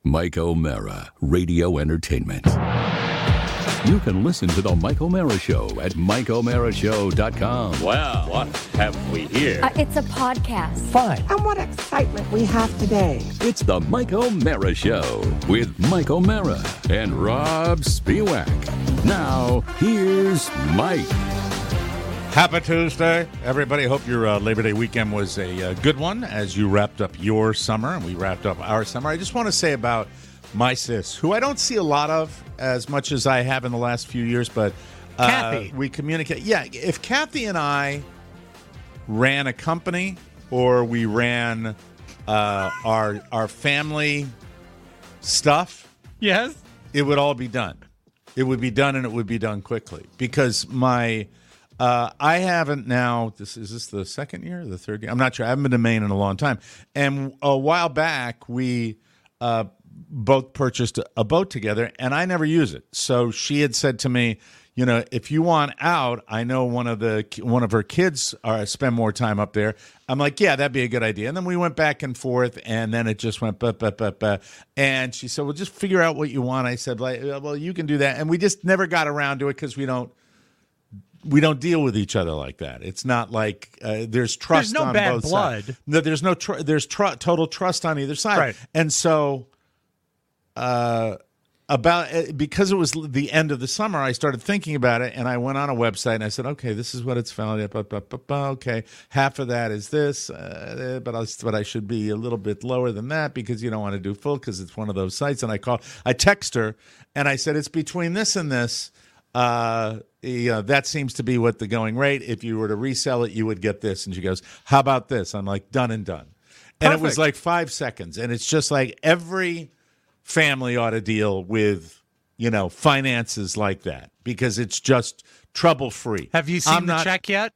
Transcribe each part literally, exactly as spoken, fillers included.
Mike O'Mara, Radio Entertainment. You can listen to The Mike O'Mara Show at mike o'mara show dot com. Well, what have we here? Uh, it's a podcast. Fine. And what excitement we have today. It's The Mike O'Mara Show with Mike O'Mara and Rob Spiewak. Now, here's Mike. Happy Tuesday, everybody. Hope your uh, Labor Day weekend was a uh, good one as you wrapped up your summer and we wrapped up our summer. I just want to say about my sis, who I don't see a lot of as much as I have in the last few years, but uh, Kathy. we communicate. Yeah, if Kathy and I ran a company or we ran uh, our our family stuff, Yes. it would all be done. It would be done, and it would be done quickly because my uh, I haven't now. This is this the second year, or the third year? I'm not sure. I haven't been to Maine in a long time. And a while back, we uh, both purchased a boat together, and I never use it. So she had said to me, you know, if you want out, I know one of the one of her kids are spend more time up there. I'm like, yeah, that'd be a good idea. And then we went back and forth, and then it just went, but, but, but, but. And she said, well, just figure out what you want. I said, like, well, you can do that. And we just never got around to it because we don't we don't deal with each other like that. It's not like uh, there's trust. There's no on bad both blood. sides. No, there's no tr- there's tr- total trust on either side. Right. And so, uh. About because it was the end of the summer, I started thinking about it, and I went on a website and I said, "Okay, this is what it's found at. Okay, half of that is this, uh, but I but I should be a little bit lower than that because you don't want to do full because it's one of those sites." And I call, I text her, and I said, "It's between this and this. Uh, you know, that seems to be what the going rate. If you were to resell it, you would get this." And she goes, "How about this?" I'm like, "Done and done." And it was Perfect. like five seconds, and it's just like every family ought to deal with, you know, finances like that because it's just trouble free. Have you seen I'm the not- check yet?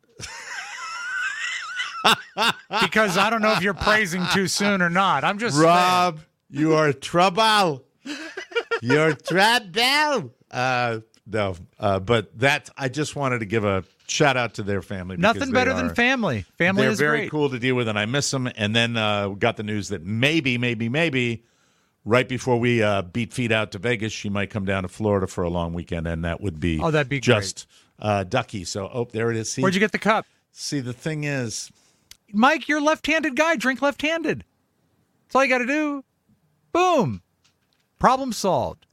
Because I don't know if you're praising too soon or not. I'm just Rob, you are trouble. You're trouble. Uh, no, uh, but that I just wanted to give a shout out to their family. because nothing they better are- than family. Family They're is very great. cool to deal with, and I miss them. And then uh, we got the news that maybe, maybe, maybe. Right before we uh, beat feet out to Vegas, she might come down to Florida for a long weekend, and that would be Oh, that'd be just uh, ducky. So, oh, there it is. See, Where'd you get the cup? see, the thing is, Mike, you're a left-handed guy. Drink left-handed. That's all you got to do. Boom. Problem solved.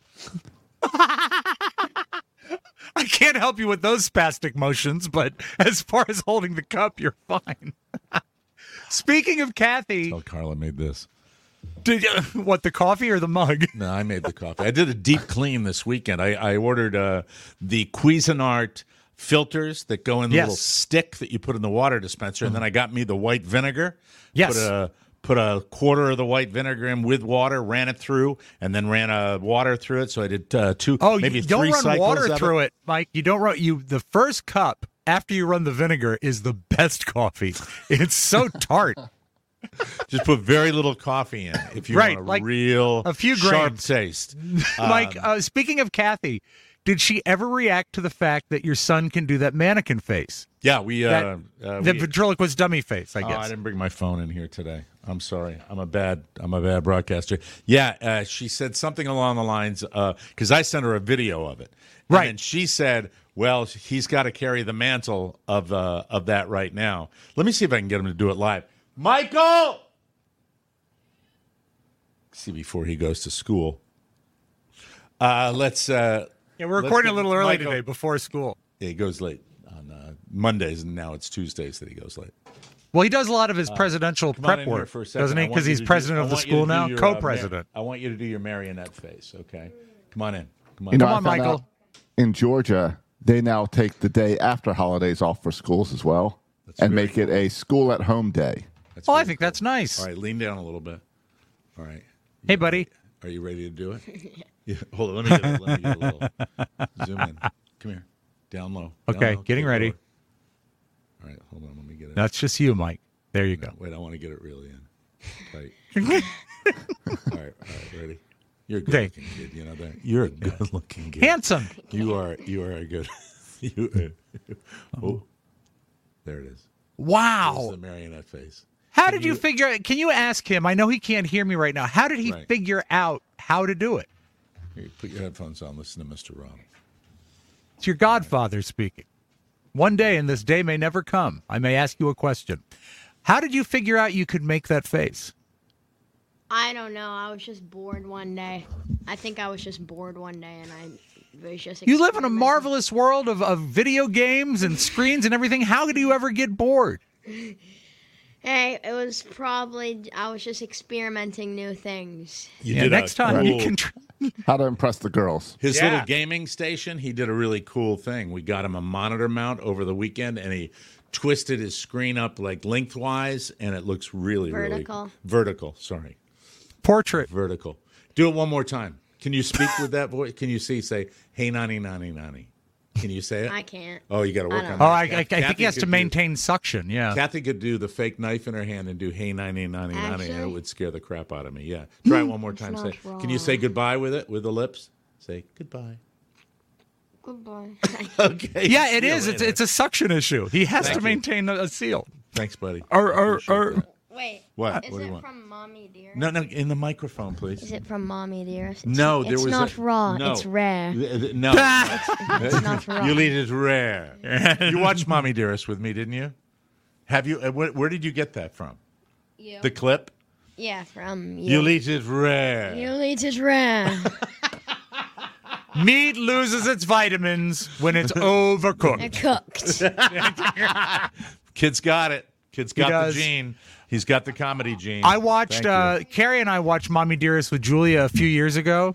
I can't help you with those spastic motions, but as far as holding the cup, you're fine. Speaking of Kathy, oh, Carla made this. did you, what, the coffee or the mug? No, I made the coffee. I did a deep clean this weekend. I, I ordered uh, the Cuisinart filters that go in the Yes. little stick that you put in the water dispenser, and then I got me the white vinegar. Yes. Put a, put a quarter of the white vinegar in with water, ran it through, and then ran a water through it. So I did uh, two, Oh, maybe you don't three run cycles water of through it. Mike. You don't run you. The first cup after you run the vinegar is the best coffee. It's so tart. Just put very little coffee in if you Right, want a like real a few sharp grams. taste. Mike, Um, uh, speaking of Kathy, did she ever react to the fact that your son can do that mannequin face? yeah, we uh, That, uh, the we, ventriloquist dummy face, I Oh, guess. I didn't bring my phone in here today. I'm sorry. I'm a bad. I'm a bad broadcaster. Yeah, uh, she said something along the lines because I sent her a video of it, and Right. And she said, "Well, he's got to carry the mantle of uh, of that right now." Let me see if I can get him to do it live. Michael, see before he goes to school. Uh, let's. Uh, yeah, we're let's recording get a little early Michael- today before school. Yeah, he goes late on uh, Mondays, and now it's Tuesdays that he goes late. Well, he does a lot of his presidential Uh, Come on prep in here work, for a second. doesn't he? I want Because you he's to do- president I of the want you to school do now, your, uh, co-president. Mar- I want you to do your marionette face, okay? Come on in. Come on. You know, Come I on, found Michael. out in Georgia, they now take the day after holidays off for schools as well and very make it a school-at-home day. That's Oh, I very think cool. that's nice. All right, lean down a little bit. All right. Hey, buddy. Are you ready to do it? yeah. Hold on. Let me get a, let me get a little zoom in. Come here. Down low. Down Okay, low. getting Get ready. lower. All right, hold on. Let me get it. That's just you, Mike. There you go. Wait, I want to get it really in. Tight. all right, all right, ready? You're a Okay. good-looking kid. You know that. You're a good-looking kid. Handsome. You are. You are a good. you, oh, there it is. This is Wow. the marionette face. How Can did you, you- figure out? Can you ask him? I know he can't hear me right now. How did he Right. figure out how to do it? Here, put your headphones on. Listen to Mister Rob. It's your godfather speaking. One day, and this day may never come, I may ask you a question. How did you figure out you could make that face? I don't know. I was just bored one day. I think I was just bored one day, and I was just. You live in a experimenting. marvelous world of, of video games and screens and everything. How do you ever get bored? Hey, it was probably I was just experimenting new things. You Yeah, did a next time you cool- can. Tr- How to impress the girls. His Yeah. little gaming station, he did a really cool thing. We got him a monitor mount over the weekend, and he twisted his screen up like lengthwise, and it looks really, Vertical. really vertical. Sorry, Portrait. vertical. Do it one more time. Can you speak with that voice? Can you see? Say, "Hey, nani, nani, nani." Can you say it? I can't. Oh, you got to work I on don't that. Oh, I, I, I Kathy think he has could to do- maintain suction. Yeah. Kathy could do the fake knife in her hand and do "Hey, nani, nani, nani," and it Actually? would scare the crap out of me. Yeah, try it one more time. not Say, can you say wrong. goodbye with it with the lips? Say goodbye. Goodbye. Okay. Yeah, it See you is. It's later. it's a suction issue. He has Thank to you. maintain a, a seal. Thanks, buddy. Or- or- Appreciate or- that. Wait. What? Is What do it you want? from Mommy Dearest? No, no, in the microphone, please. Is it from Mommy Dearest? It's, No, there it's was not a, raw. No. It's rare. Th- th- No, It's not raw. you lead is rare. You watched "Mommy Dearest" with me, didn't you? Have you? Uh, where, where did you get that from? You. The clip. yeah, from You you. lead is rare. You lead is rare. Meat loses its vitamins when it's overcooked. Cooked. Kid's got it. Kid's got the does. gene. He's got the comedy gene. I watched, Thank you. uh, Carrie and I watched Mommy Dearest with Julia a few years ago,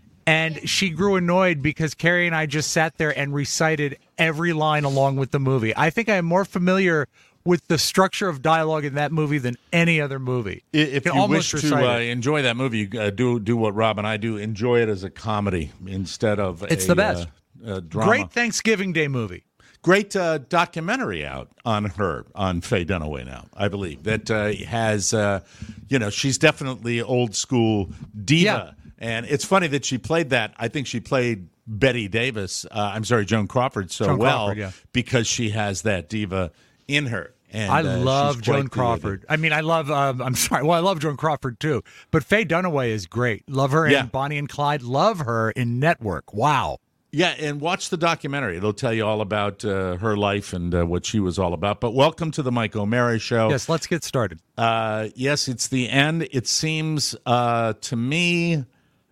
and she grew annoyed because Carrie and I just sat there and recited every line along with the movie. I think I am more familiar with the structure of dialogue in that movie than any other movie. I- If can you almost wish to recite uh, it. enjoy that movie, you, uh, do do what Rob and I do. Enjoy it as a comedy instead of It's a, the best. Uh, uh, drama. Great Thanksgiving Day movie. Great uh, documentary out on her on Faye Dunaway now, I believe, that uh, has, uh, you know, she's definitely old school diva. Yeah. And it's funny that she played that. I think she played Betty Davis, uh, I'm sorry, Joan Crawford so Joan well Crawford, yeah. because she has that diva in her. And, I uh, love she's quite Joan the- Crawford. I mean, I love, um, I'm sorry, well, I love Joan Crawford too, but Faye Dunaway is great. Love her Yeah. in Bonnie and Clyde. Love her in Network. Wow. Yeah, and watch the documentary. It'll tell you all about uh, her life and uh, what she was all about. But welcome to the Mike O'Mara Show. Yes, let's get started. Uh, yes, it's the end. It seems uh, to me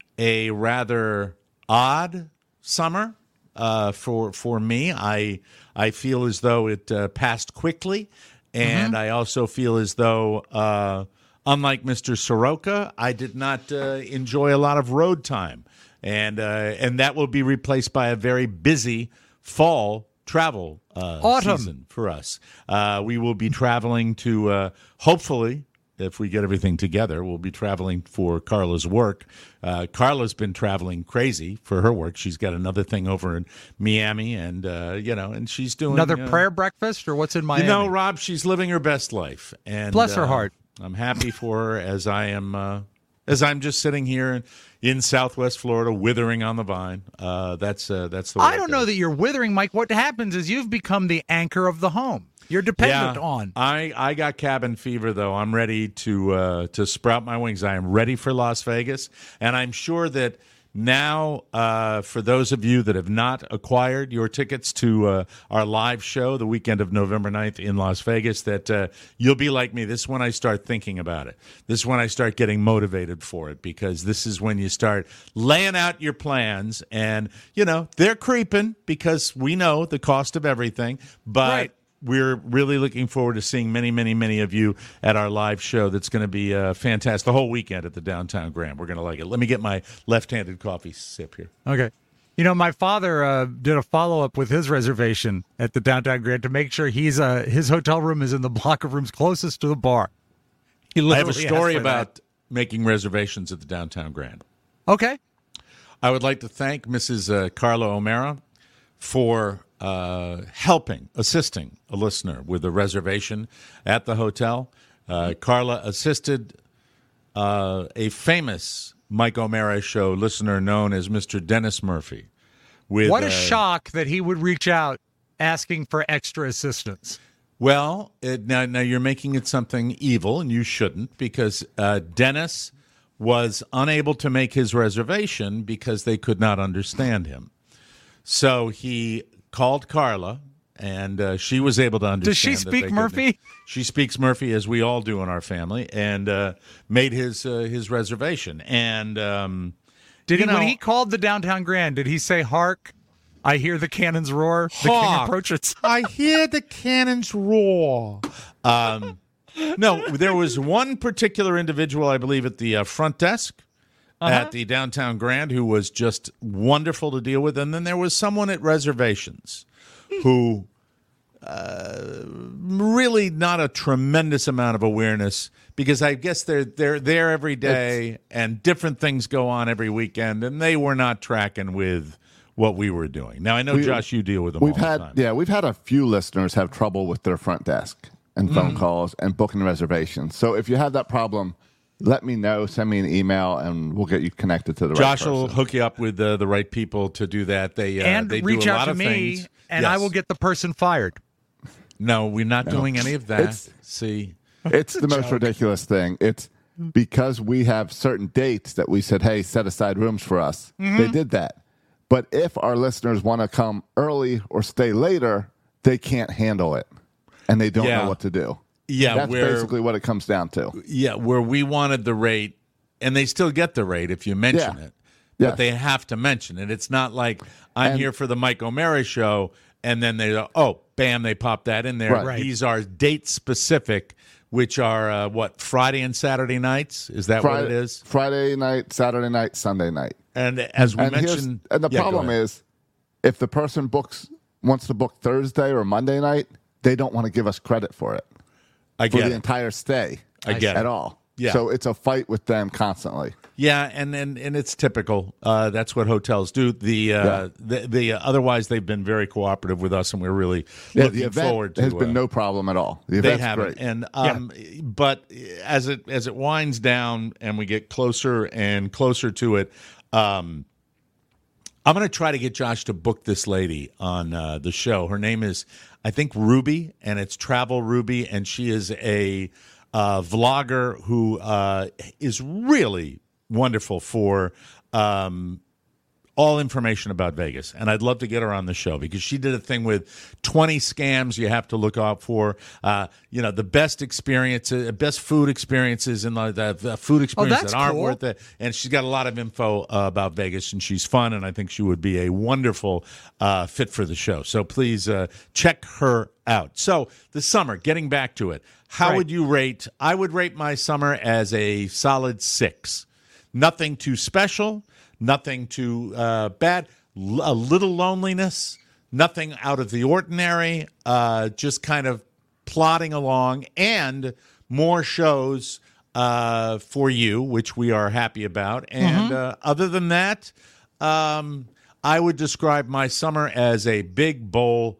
a rather odd summer uh, for for me. I I feel as though it uh, passed quickly, and I also feel as though, uh, unlike Mister Soroka, I did not uh, enjoy a lot of road time. And uh, and that will be replaced by a very busy fall travel uh, Autumn. season for us. Uh, we will be traveling to, uh, hopefully, if we get everything together, we'll be traveling for Carla's work. Uh, Carla's been traveling crazy for her work. She's got another thing over in Miami, and uh, you know, and she's doing Another uh, prayer breakfast, or what's in Miami? You know, Rob, she's living her best life, and Bless her uh, heart. I'm happy for her as I am. Uh, as I'm just sitting here in, in Southwest Florida, withering on the vine. Uh, that's uh, that's the. Way I it don't know goes. that you're withering, Mike. What happens is you've become the anchor of the home. You're dependent Yeah, on. I, I got cabin fever though. I'm ready to uh, to sprout my wings. I am ready for Las Vegas, and I'm sure that now, uh, for those of you that have not acquired your tickets to uh, our live show the weekend of November ninth in Las Vegas, that uh, you'll be like me. This is when I start thinking about it. This is when I start getting motivated for it, because this is when you start laying out your plans, and you know they're creeping because we know the cost of everything, but. Right. We're really looking forward to seeing many, many, many of you at our live show. That's going to be uh, fantastic. The whole weekend at the Downtown Grand. We're going to like it. Let me get my left-handed coffee sip here. Okay. You know, my father uh, did a follow-up with his reservation at the Downtown Grand to make sure he's uh, his hotel room is in the block of rooms closest to the bar. He I have a literally story asked for about making reservations at the Downtown Grand. that. Okay. I would like to thank Missus Uh, Carla O'Mara for uh, helping, assisting a listener with a reservation at the hotel. Uh, Carla assisted uh, a famous Mike O'Mara show listener known as Mister Dennis Murphy. With, What a uh, shock that he would reach out asking for extra assistance. Well, it, now, now you're making it something evil, and you shouldn't, because uh, Dennis was unable to make his reservation because they could not understand him. So he called Carla, and uh, she was able to understand. Does she that speak they Murphy? couldn't- She speaks Murphy, as we all do in our family, and uh, made his uh, his reservation. And um, Did he, you know, when he called the Downtown Grand, did he say, "Hark, I hear the cannons roar, the king Hark, approaches"? I hear the cannons roar. Um, no, there was one particular individual, I believe, at the uh, front desk Uh-huh. at the Downtown Grand who was just wonderful to deal with. And then there was someone at reservations who uh, really not a tremendous amount of awareness, because I guess they're they're there every day and different things go on every weekend, and they were not tracking with what we were doing. Now, I know, We- Josh, you deal with them We've all had the time. yeah, we've had a few listeners have trouble with their front desk and Mm. phone calls and booking reservations. So if you have that problem, let me know. Send me an email, and we'll get you connected to the Josh right will person. hook you up with uh, the right people to do that. They uh, and they reach do a out lot to of me, things. and I Yes. will get the person fired. No, we're not doing any of that. It's- See, It's the most ridiculous thing. It's because we have certain dates that we said, hey, set aside rooms for us. Mm-hmm. They did that. But if our listeners want to come early or stay later, they can't handle it. And they don't Yeah. know what to do. Yeah, That's we're- basically what it comes down to. yeah, where we wanted the rate, and they still get the rate if you mention Yeah. it, but Yes. they have to mention it. It's not like I'm And- here for the Mike O'Mara show, and then they go, oh, bam, they pop that in there. Right. Right. These are date specific, which are uh, what, Friday and Saturday nights? Is that what it Friday, is? Friday night, Saturday night, Sunday night. And as we And, here's, mentioned, and the Yeah, go problem ahead. is, if the person books wants to book Thursday or Monday night, they don't want to give us credit for it I for get the it. entire stay. I get at it. all. Yeah. So it's a fight with them constantly. Yeah, and, and, and it's typical. Uh, that's what hotels do. The, uh, Yeah. the the uh, otherwise they've been very cooperative with us, and we're really Yeah, looking the event forward to. has been uh, no problem at all. The they event's haven't, great. and um, but as it as it winds down and we get closer and closer to it, um, I'm going to try to get Josh to book this lady on uh, the show. Her name is, I think, Ruby, and it's Travel Ruby, and she is a uh, vlogger who uh, is really wonderful for um, all information about Vegas. And I'd love to get her on the show because she did a thing with twenty scams you have to look out for. Uh, you know, the best experiences, best food experiences, and the, the food experiences that's that aren't cool. worth it. And she's got a lot of info uh, about Vegas, and she's fun, and I think she would be a wonderful uh, fit for the show. So please uh, check her out. So the summer, getting back to it, how Right. would you rate? I would rate my summer as a solid six. Nothing too special, nothing too uh, bad, L- a little loneliness, nothing out of the ordinary, uh, just kind of plodding along, and more shows uh, for you, which we are happy about. And uh, other than that, um, I would describe my summer as a big bowl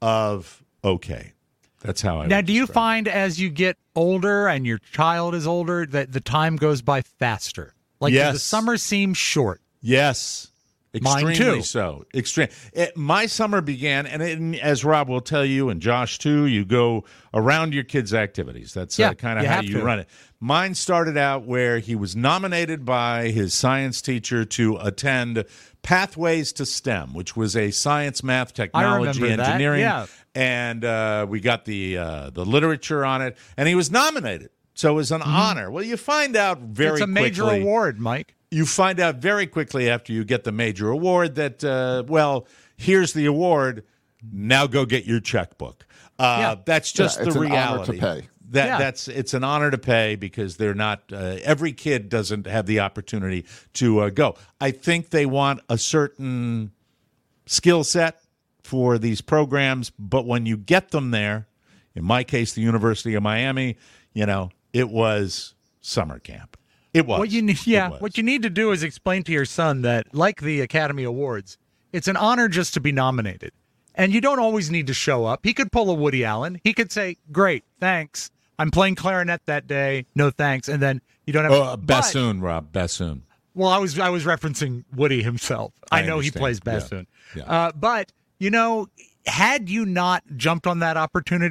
of okay. That's how I Now, would do you describe it. find as you get older and your child is older that the time goes by faster? Like, Yes. the summer seems short. Yes. Mine Extremely too. so. Extreme. It, my summer began, and it, as Rob will tell you, and Josh too, you go around your kids' activities. That's Yeah, uh, kind of you how have you to. run it. Mine started out where he was nominated by his science teacher to attend Pathways to STEM, which was a science, math, technology, remember that, engineering, yeah. and uh, we got the uh, the literature on it, and he was nominated. So it was an honor. Well, you find out very Mm-hmm. It's a major quickly- award, Mike. you find out very quickly after you get the major award that, uh, well, here's the award. Now go get your checkbook. Uh, Yeah. That's just Yeah, the it's an honor reality. to pay. That Yeah. that's it's an honor to pay because they're not. Uh, every kid doesn't have the opportunity to uh, go. I think they want a certain skill set for these programs, but when you get them there, in my case, the University of Miami, you know, it was summer camp. It was. What you need, It yeah, was. what you need to do is explain to your son that, like the Academy Awards, it's an honor just to be nominated, and you don't always need to show up. He could pull a Woody Allen. He could say, "Great, thanks. I'm playing clarinet that day. No thanks," and then you don't have. Oh, uh, But- bassoon, Rob, bassoon. Well, I was I was referencing Woody himself. I, I know he understand. plays Yeah. bassoon. Yeah. Uh, but, you know, had you not jumped on that opportunity,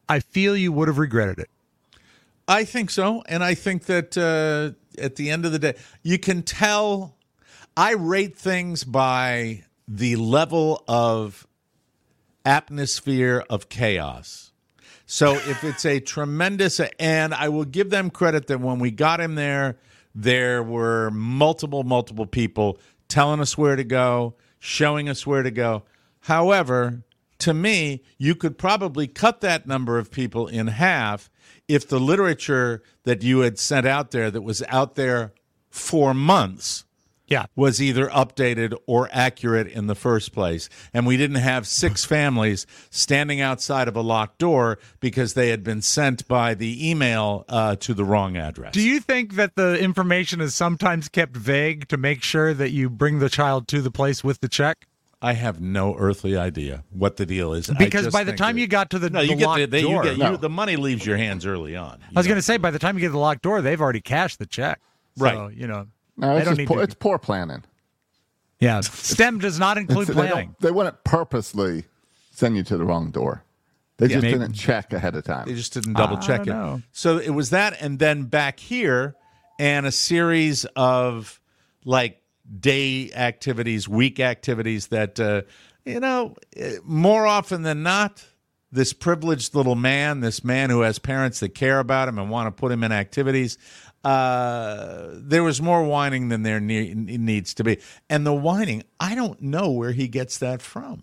I feel you would have regretted it. I think so. And I think that uh, at the end of the day, you can tell. I rate things by the level of atmosphere of chaos. So if it's a tremendous, and I will give them credit that when we got him there, there were multiple, multiple people telling us where to go, showing us where to go. However, to me, you could probably cut that number of people in half if the literature that you had sent out there that was out there for months Yeah. was either updated or accurate in the first place. And we didn't have six families standing outside of a locked door because they had been sent by the email uh, to the wrong address. Do you think that the information is sometimes kept vague to make sure that you bring the child to the place with the check? I have no earthly idea what the deal is. I Because just by the think time that- you got to the, no, the you get locked the, they, you door, get, No. you, the money leaves your hands early on. I was going to say, by the time you get to the locked door, they've already cashed the check. So, Right. you know, No, they it's, don't just need poor, to. it's poor planning. Yeah, STEM does not include They, don't- planning. they wouldn't purposely send you to the wrong door. They just maybe. didn't check ahead of time. They just didn't double check don't it. know. So it was that, and then back here, and a series of like day activities, week activities that, uh, you know, eh, more often than not, this privileged little man, this man who has parents that care about him and want to put him in activities, uh, there was more whining than there ne- needs to be. And the whining, I don't know where he gets that from.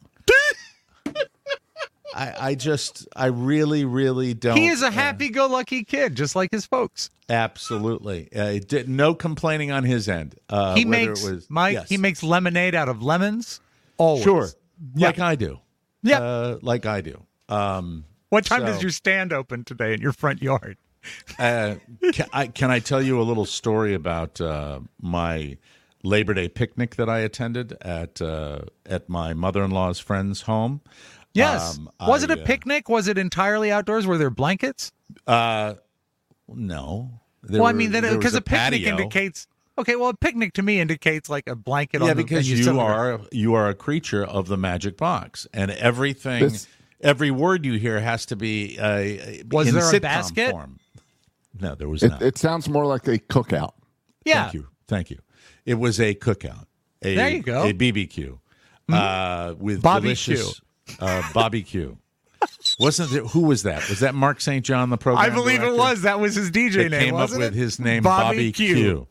I, I just, I really, really don't. He is a uh, happy-go-lucky kid, just like his folks. Absolutely. Uh, it did, no complaining on his end. Uh, He whether makes it was, Mike. yes. He makes lemonade out of lemons. Always. Sure. Yeah. Like I do. Yeah. Uh, like I do. Um, What time so- does your stand open today in your front yard? uh, can, I, can I tell you a little story about uh, my Labor Day picnic that I attended at uh, at my mother-in-law's friend's home? Yes. Um, Was I, it a uh, picnic? Was it entirely outdoors? Were there blankets? Uh, no. There well, I were- mean, there was because a a picnic patio. indicates. Okay, well, a picnic to me indicates like a blanket. Yeah, on the, because and you sit there. are you are a creature of the magic box, and everything, This- every word you hear has to be uh, Was in there a sitcom basket? form. No, there was It, not. it sounds more like a cookout. Yeah. Thank you, thank you. It was a cookout. A, There you go. A B B Q uh, with Bobby delicious uh, Bobby Q. Wasn't there? Who was that? Was that Mark Saint John, the program? I believe director? it was. That was his D J That name. came up wasn't with it? his name, Bobby Bobby, Q. Q.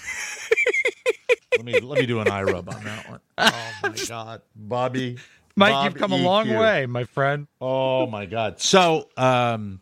let me let me do an eye rub on that one. Oh my God, Bobby. Mike, Bob you've come a E long Q. way, my friend. Oh my God. So, um,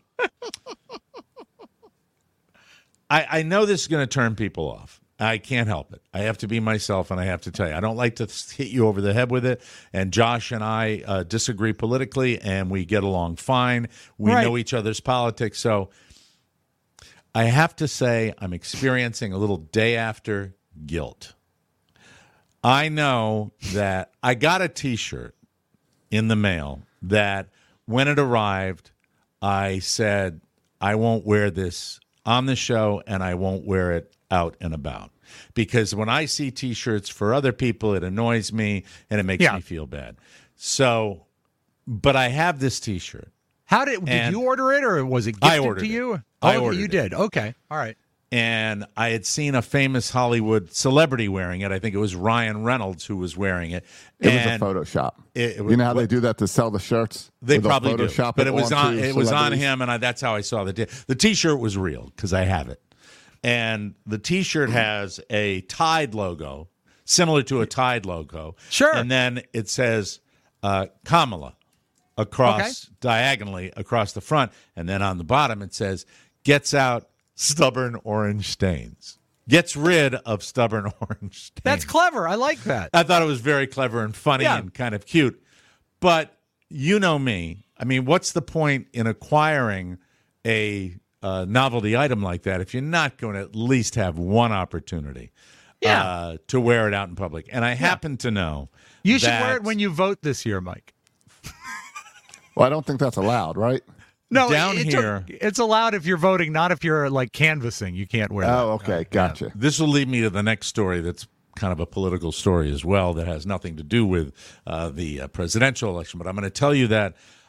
I I know this is going to turn people off. I can't help it. I have to be myself, and I have to tell you, I don't like to hit you over the head with it. And Josh and I uh, disagree politically, and we get along fine. We Right. know each other's politics, so I have to say I'm experiencing a little day after guilt. I know that I got a T-shirt in the mail that when it arrived, I said, I won't wear this on the show and I won't wear it out and about. Because when I see T-shirts for other people, it annoys me and it makes Yeah. me feel bad. So, but I have this T-shirt. How did did And you order it, or was it I gifted ordered to it. you? I Oh, ordered you it. did. Okay, all right. And I had seen a famous Hollywood celebrity wearing it. I think it was Ryan Reynolds who was wearing it. It and was a Photoshop. it- it was- you know how they do that to sell the shirts? They Where they'll probably do, Photoshop but it was on onto it was on celebrities? him, and I, that's how I saw the t- the T-shirt was real because I have it, and the T-shirt has a Tide logo similar to a Tide logo, Sure. and then it says uh, Kamala across diagonally across the front, and then on the bottom it says gets out stubborn orange stains, gets rid of stubborn orange stains. That's clever. I like that. I thought it was very clever and funny Yeah. and kind of cute. But you know me. I mean, what's the point in acquiring a uh, novelty item like that if you're not going to at least have one opportunity Yeah. uh, to wear it out in public? And I happen to know You should that- wear it when you vote this year, Mike. Well, I don't think that's allowed, right? No, Down it's here- it's allowed if you're voting, not if you're like canvassing. You can't wear that. Oh, okay. Gotcha. This will lead me to the next story that's kind of a political story as well that has nothing to do with uh, the uh, presidential election. But I'm going to tell you that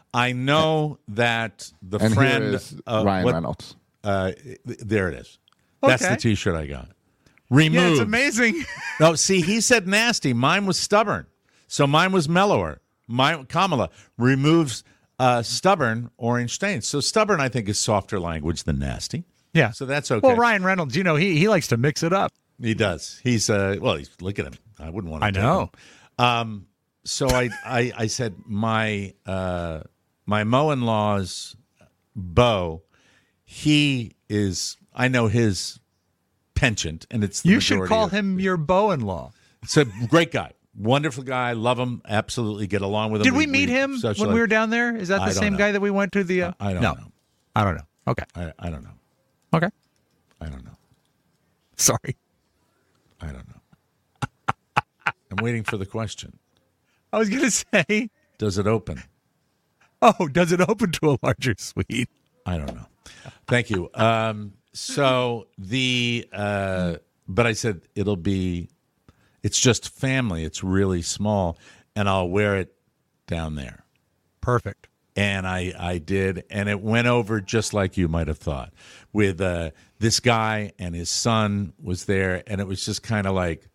I know that the And friend here is uh, Ryan what- Reynolds. Uh, there it is. That's Okay. the T-shirt I got. Removes. Yeah, it's amazing. No, see, he said nasty. Mine was stubborn. So mine was mellower. My Kamala removes uh, stubborn orange stains. So stubborn, I think, is softer language than nasty. Yeah. So that's okay. Well, Ryan Reynolds, you know, he he likes to mix it up. He does. He's uh well, he's look at him. I wouldn't want to I take know. him. Um so I, I I said my uh my mo-in-law's beau, he is I know his penchant and it's the You should majority call of- him your beau-in-law. It's a great guy. Wonderful guy. Love him. Absolutely get along with him. Did we, meet him when socialize. we were down there? Is that I the don't same know. guy that we went to the? Uh, I don't no. know. I don't know. Okay. I, I don't know. Okay. I don't know. Sorry. I don't know. I'm waiting for the question. I was gonna say. Does it open? Oh, does it open to a larger suite? I don't know. Thank you. Um, so the, uh, but I said it'll be, it's just family. It's really small, and I'll wear it down there. Perfect. And I, I did, and it went over just like you might have thought. With uh, this guy and his son was there, and it was just kind of like,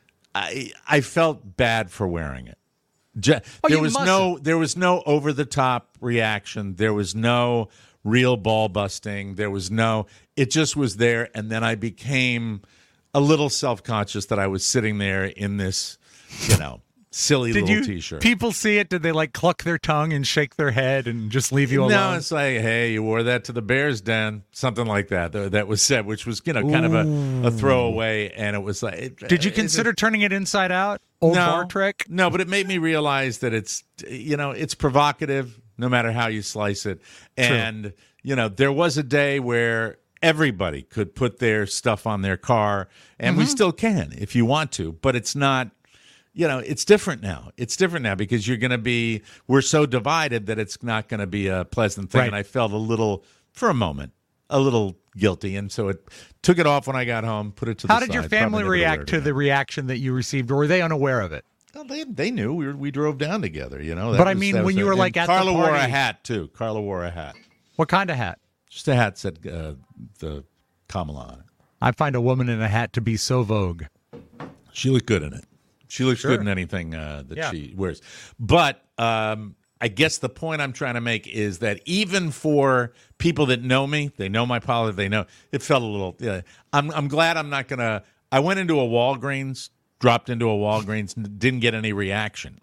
I, I felt bad for wearing it. Je- Oh, there you was mustn't. no there was no over the top reaction. There was no real ball busting. There was no it just was there, and then I became a little self-conscious that I was sitting there in this, you know, silly Did little you? t-shirt. People see it? Did they like cluck their tongue and shake their head and just leave you no, alone? it's like, hey, you wore that to the Bears den, something like that. That that was said, which was, you know, kind of a, a throwaway, and it was like. It, Did you it- consider turning it inside out? Old no, bar trick? No, but it made me realize that it's, you know, it's provocative no matter how you slice it. And, you know, there was a day where everybody could put their stuff on their car, and Mm-hmm. we still can if you want to, but it's not, you know, it's different now. It's different now because you're going to be, we're so divided that it's not going to be a pleasant thing. Right. And I felt a little, for a moment, a little guilty. And so it took it off when I got home, put it to the How side. did your Probably family never wear react it to again. the reaction that you received, or were they unaware of it? Well, they they knew we were, we drove down together, you know. That But I was- mean, that when was you a- were, and like, at the Carla wore a party- hat too. Carla wore a hat, What kind of hat? just a hat said uh, the Kamala on it. I find a woman in a hat to be so vogue. She looked good in it. She looks Sure. good in anything uh, that Yeah. she wears. But um, I guess the point I'm trying to make is that even for people that know me, they know my politics, they know it felt a little. Yeah, I'm I'm glad I'm not gonna. I went into a Walgreens, dropped into a Walgreens, and didn't get any reaction.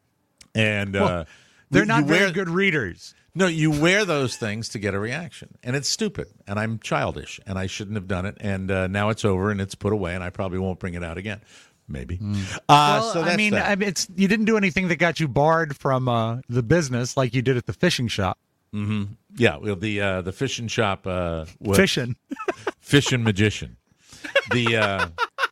And Well, uh, They're you not very wear- good readers. No, you wear those things to get a reaction, and it's stupid, and I'm childish, and I shouldn't have done it, and uh, now it's over, and it's put away, and I probably won't bring it out again, maybe. Uh, Well, so that's I mean, that. I mean, it's you didn't do anything that got you barred from uh, the business like you did at the fishing shop. yeah, well, the uh, the fishing shop, uh, was Fishing. fishing magician. The uh,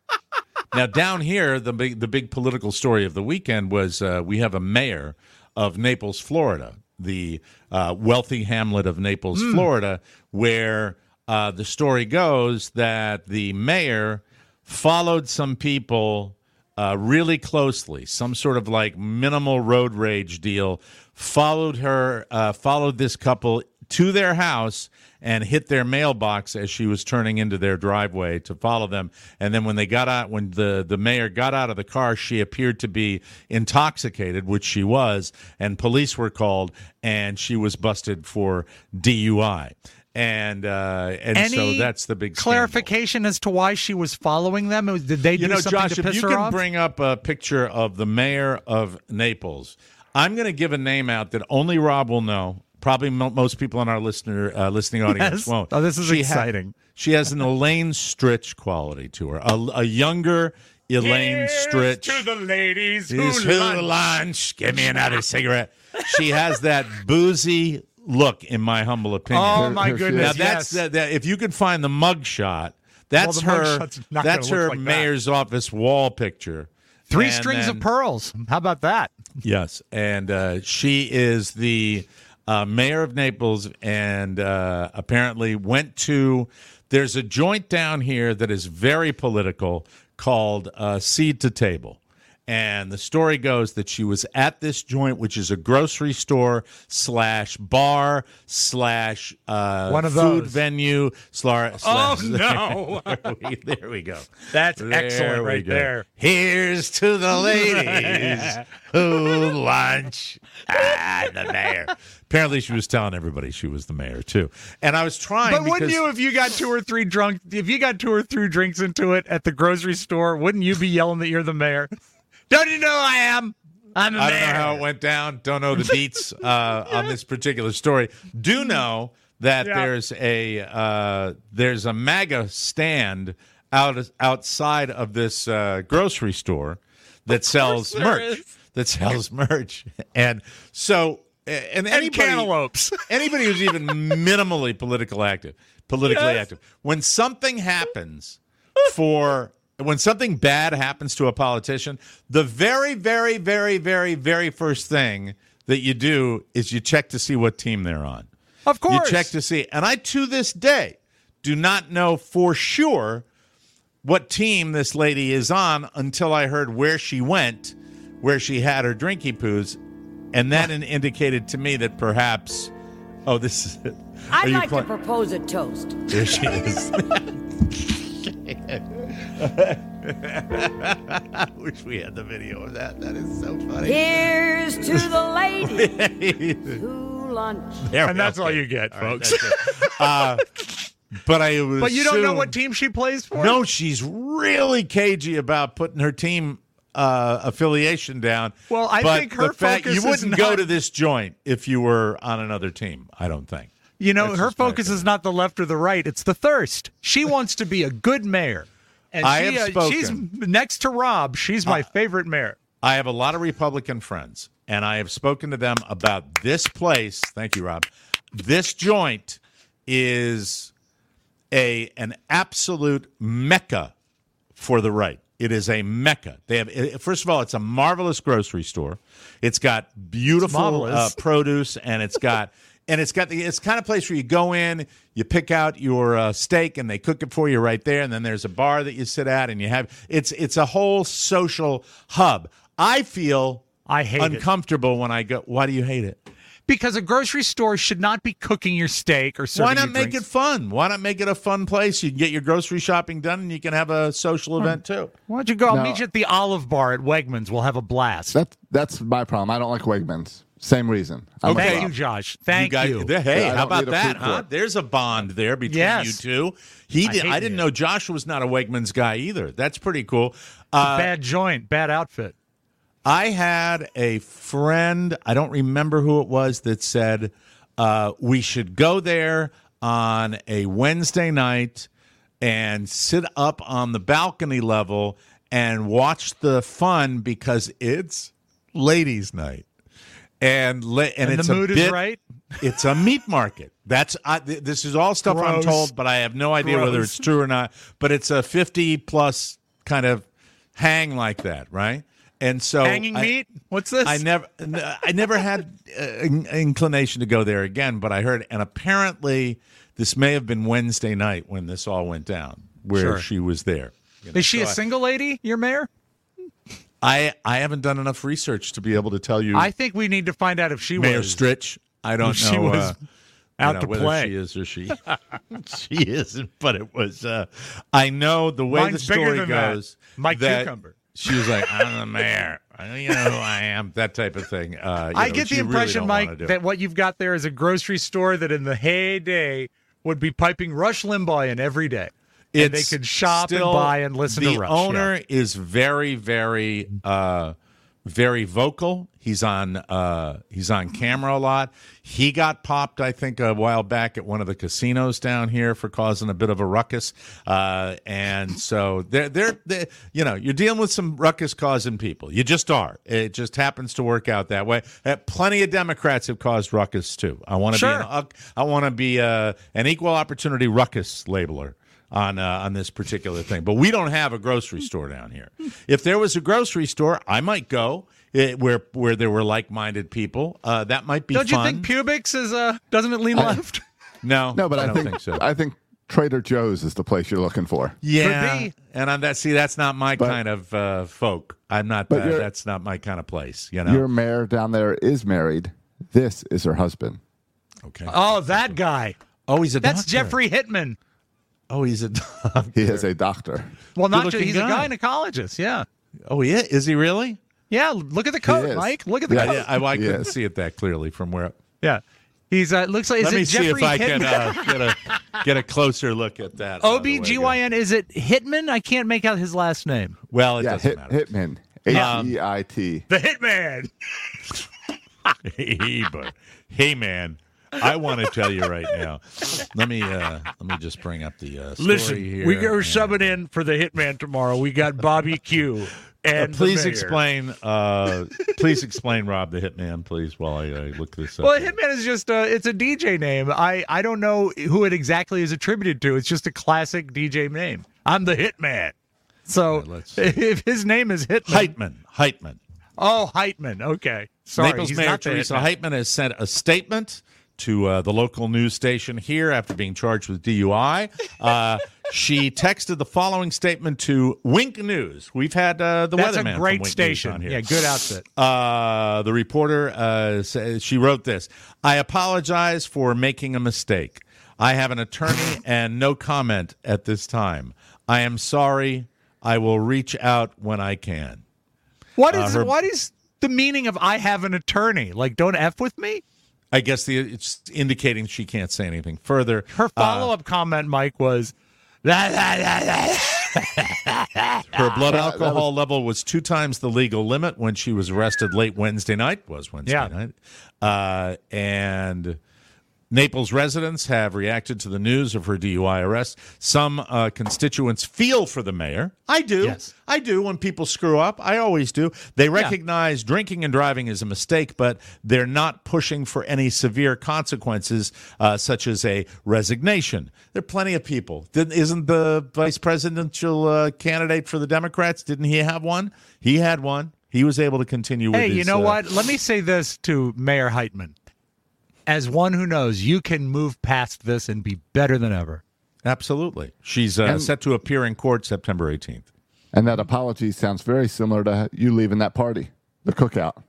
now down here, the big the big political story of the weekend was uh, we have a mayor of Naples, Florida, the uh, wealthy hamlet of Naples, Florida, where uh, the story goes that the mayor followed some people uh, really closely, some sort of like minimal road rage deal, followed her, uh, followed this couple to their house and hit their mailbox as she was turning into their driveway to follow them. And then when they got out, when the, the mayor got out of the car, she appeared to be intoxicated, which she was, and police were called, and she was busted for D U I. And uh, and Any so that's the big scandal. clarification as to why she was following them? It was- Did they do You know, something Josh, to if piss you her can off? bring up a picture of the mayor of Naples, I'm going to give a name out that only Rob will know. Probably mo- most people in our listener uh, listening audience Yes. won't. Oh, this is She ha- exciting. she has an Elaine Stritch quality to her, a, a younger Elaine Stritch. to the ladies Here's who lunch. Give me another cigarette. She has that boozy look, in my humble opinion. Oh Here- my here she goodness! is. Now that's yes. that, that. If you could find the mug shot, that's Well, the her. mugshot's not That's gonna her look like that. mayor's office wall picture. Three And strings then- of pearls. How about that? Yes, and uh, she is the uh, mayor of Naples, and uh, apparently went to. There's a joint down here that is very political called uh, Seed to Table. And the story goes that she was at this joint, which is a grocery store slash bar slash uh, One of food those. venue. Slash, Oh, slash, no. there, we, there we go. That's There excellent we right go. there. Here's to the ladies who lunch. Ah, the mayor. Apparently, she was telling everybody she was the mayor too. And I was trying. But wouldn't because- you, if you got two or three drunk, if you got two or three drinks into it at the grocery store, wouldn't you be yelling that you're the mayor? Don't you know I am? I'm the I mayor. don't know how it went down. Don't know the deets uh, on this particular story. Do know that Yeah. there's a uh, there's a MAGA stand out outside of this uh, grocery store that sells there merch. is. That sells merch, and so and anybody cantaloupes. anybody who's even minimally political active, politically Yes. active, when something happens for. When something bad happens to a politician, the very, very, very, very, very first thing that you do is you check to see what team they're on. Of course. You check to see. And I, to this day, do not know for sure what team this lady is on until I heard where she went, where she had her drinky poos. And that indicated to me that perhaps, oh, this is it. Are I'd you like cla- to propose a toast. There she is. I wish we had the video of that. That is so funny. Here's to the lady who lunch. There we And that's go. all you get, All right, folks. that's it. uh, but I would But you don't know assume- what team she plays for? No, she's really cagey about putting her team uh, affiliation down. Well, I but think her the fact focus you is wouldn't go not- to this joint if you were on another team. I don't think. You know, That's her just my focus opinion. is not the left or the right. It's the thirst. She wants to be a good mayor. And I she, have uh, spoken. she's next to Rob. She's my favorite mayor. I have a lot of Republican friends, and I have spoken to them about this place. Thank you, Rob. This joint is a an absolute mecca for the right. It is a mecca. They have first of all, it's a marvelous grocery store. It's got beautiful marvelous. uh, produce, and it's got and it's got the it's kind of place where you go in, you pick out your uh, steak, and they cook it for you right there. And then there's a bar that you sit at, and you have it's it's a whole social hub. I feel I hate it. uncomfortable when I go. Why do you hate it? Because a grocery store should not be cooking your steak or serving Why not you make drinks. it fun? Why not make it a fun place? You can get your grocery shopping done, and you can have a social event too. Why don't you go? I'll No. meet you at the Olive Bar at Wegmans. We'll have a blast. That's that's my problem. I don't like Wegmans. Same reason. I'm Okay. like Thank you, Rob. Josh. Thank guys, you. there- Hey, Yeah, I how don't about need a that, food huh? court. There's a bond there between Yes. you two. He I did. hate I, didn't it. know Josh was not a Wegmans guy either. That's pretty cool. Uh, Bad joint, bad outfit. I had a friend, I don't remember who it was, that said uh, we should go there on a Wednesday night and sit up on the balcony level and watch the fun because it's ladies' night. And la- and, And it's the a mood is bit, right? It's a meat market. That's I, th- this is all stuff I'm Gross. told, but I have no idea whether Gross. it's true or not. But it's a fifty plus kind of hang like that, right? And so Hanging I- meat? What's this? I never, I never had uh, in- inclination to go there again, but I heard, and apparently this may have been Wednesday night when this all went down, where Sure. she was there. You know, Is she so a I- single lady, your mayor? I I haven't done enough research to be able to tell you. I think we need to find out if she Mayor was Stritch. I don't if she know. was uh, out you know, to whether play. she is or she she isn't, but it was. Uh, I know the way Mine's the bigger story than that. goes. My that cucumber. She was like, "I'm the mayor. I know you know who I am." That type of thing. Uh, you I know, get she the really impression, don't wanna Mike, do it. that what you've got there is a grocery store that in the heyday would be piping Rush Limbaugh in every day. And they It's could shop and still- buy and listen the to Rush. owner yeah. is very, very, uh, very vocal. He's on uh, he's on camera a lot. He got popped, I think, a while back at one of the casinos down here for causing a bit of a ruckus. Uh, and so they're, they're they're you know you're dealing with some ruckus causing people. You just are. It just happens to work out that way. Uh, plenty of Democrats have caused ruckus too. I want to Sure. be an, I want to be uh, an equal opportunity ruckus labeler on uh, on this particular thing. But we don't have a grocery store down here. If there was a grocery store, I might go eh, where where there were like-minded people. Uh, that might be Don't you fun. think Pubix is, uh, doesn't it lean left? no, No, but I, don't think, think so. I think Trader Joe's is the place you're looking for. Yeah, Could be. and I'm that. See, that's not my But- kind of uh, folk. I'm not. But Uh, you're- that's not my kind of place. You know. Your mayor down there is married. This is her husband. Okay. Oh, that guy. Oh, he's a That's doctor. Jeffrey Hitman. Oh, he's a doctor. He is a doctor. Well, not just, Good-looking he's guy. a gynecologist. Yeah. Oh, yeah. Is he really? Yeah, look at the coat, is. Mike. Look at the Yeah. coat. Yeah, I, I couldn't Yes. see it that clearly from where. Yeah. He's uh looks like is Let it me Jeffrey see if I Hitman? can uh, get a get a closer look at that. O B G Y N, is it Hitman? I can't make out his last name. Well, it Yeah, doesn't hit, matter. Hitman. H E I T. The Hitman. Hey, but hey, man, I want to tell you right now. Let me uh, let me just bring up the uh, story Listen, here. we are and- subbing in for the Hitman tomorrow. We got Bobby Q. Uh, And the please mayor. explain. Uh, please explain, Rob, the Hitman, please, while I uh, look this up. Well, Hitman is just a, it's a D J name. I, I don't know who it exactly is attributed to. It's just a classic D J name. I'm the Hitman. So right, let's see. if his name is Hitman. Heitman. Heitman. Oh, Heitman. Okay. Sorry. Naples he's Mayor not the Teresa Hitman. Heitman has sent a statement to uh, the local news station here after being charged with D U I. Uh, she texted the following statement to Wink News. We've had uh, the That's weatherman a great from Wink station. News on here. Yeah, good outfit. Uh, the reporter uh, says, she wrote this. I apologize for making a mistake. I have an attorney and no comment at this time. I am sorry. I will reach out when I can. What Uh, is her- what is the meaning of I have an attorney? Like, don't F with me? I guess the, it's indicating she can't say anything further. Her follow up comment, Mike, was Her blood alcohol level was two times the legal limit when she was arrested late Wednesday night. Was Wednesday Yeah. night, uh, and Naples residents have reacted to the news of her D U I arrest. Some uh, constituents feel for the mayor. I do. Yes. I do. When people screw up, I always do. They recognize drinking and driving is a mistake, but they're not pushing for any severe consequences, uh, such as a resignation. There are plenty of people. Didn't, isn't the vice presidential uh, candidate for the Democrats? Didn't he have one? He had one. He was able to continue with Hey, his, you know uh, what? Let me say this to Mayor Heitman. As one who knows, you can move past this and be better than ever. Absolutely. She's uh, And- set to appear in court September eighteenth. And that apology sounds very similar to you leaving that party, the cookout.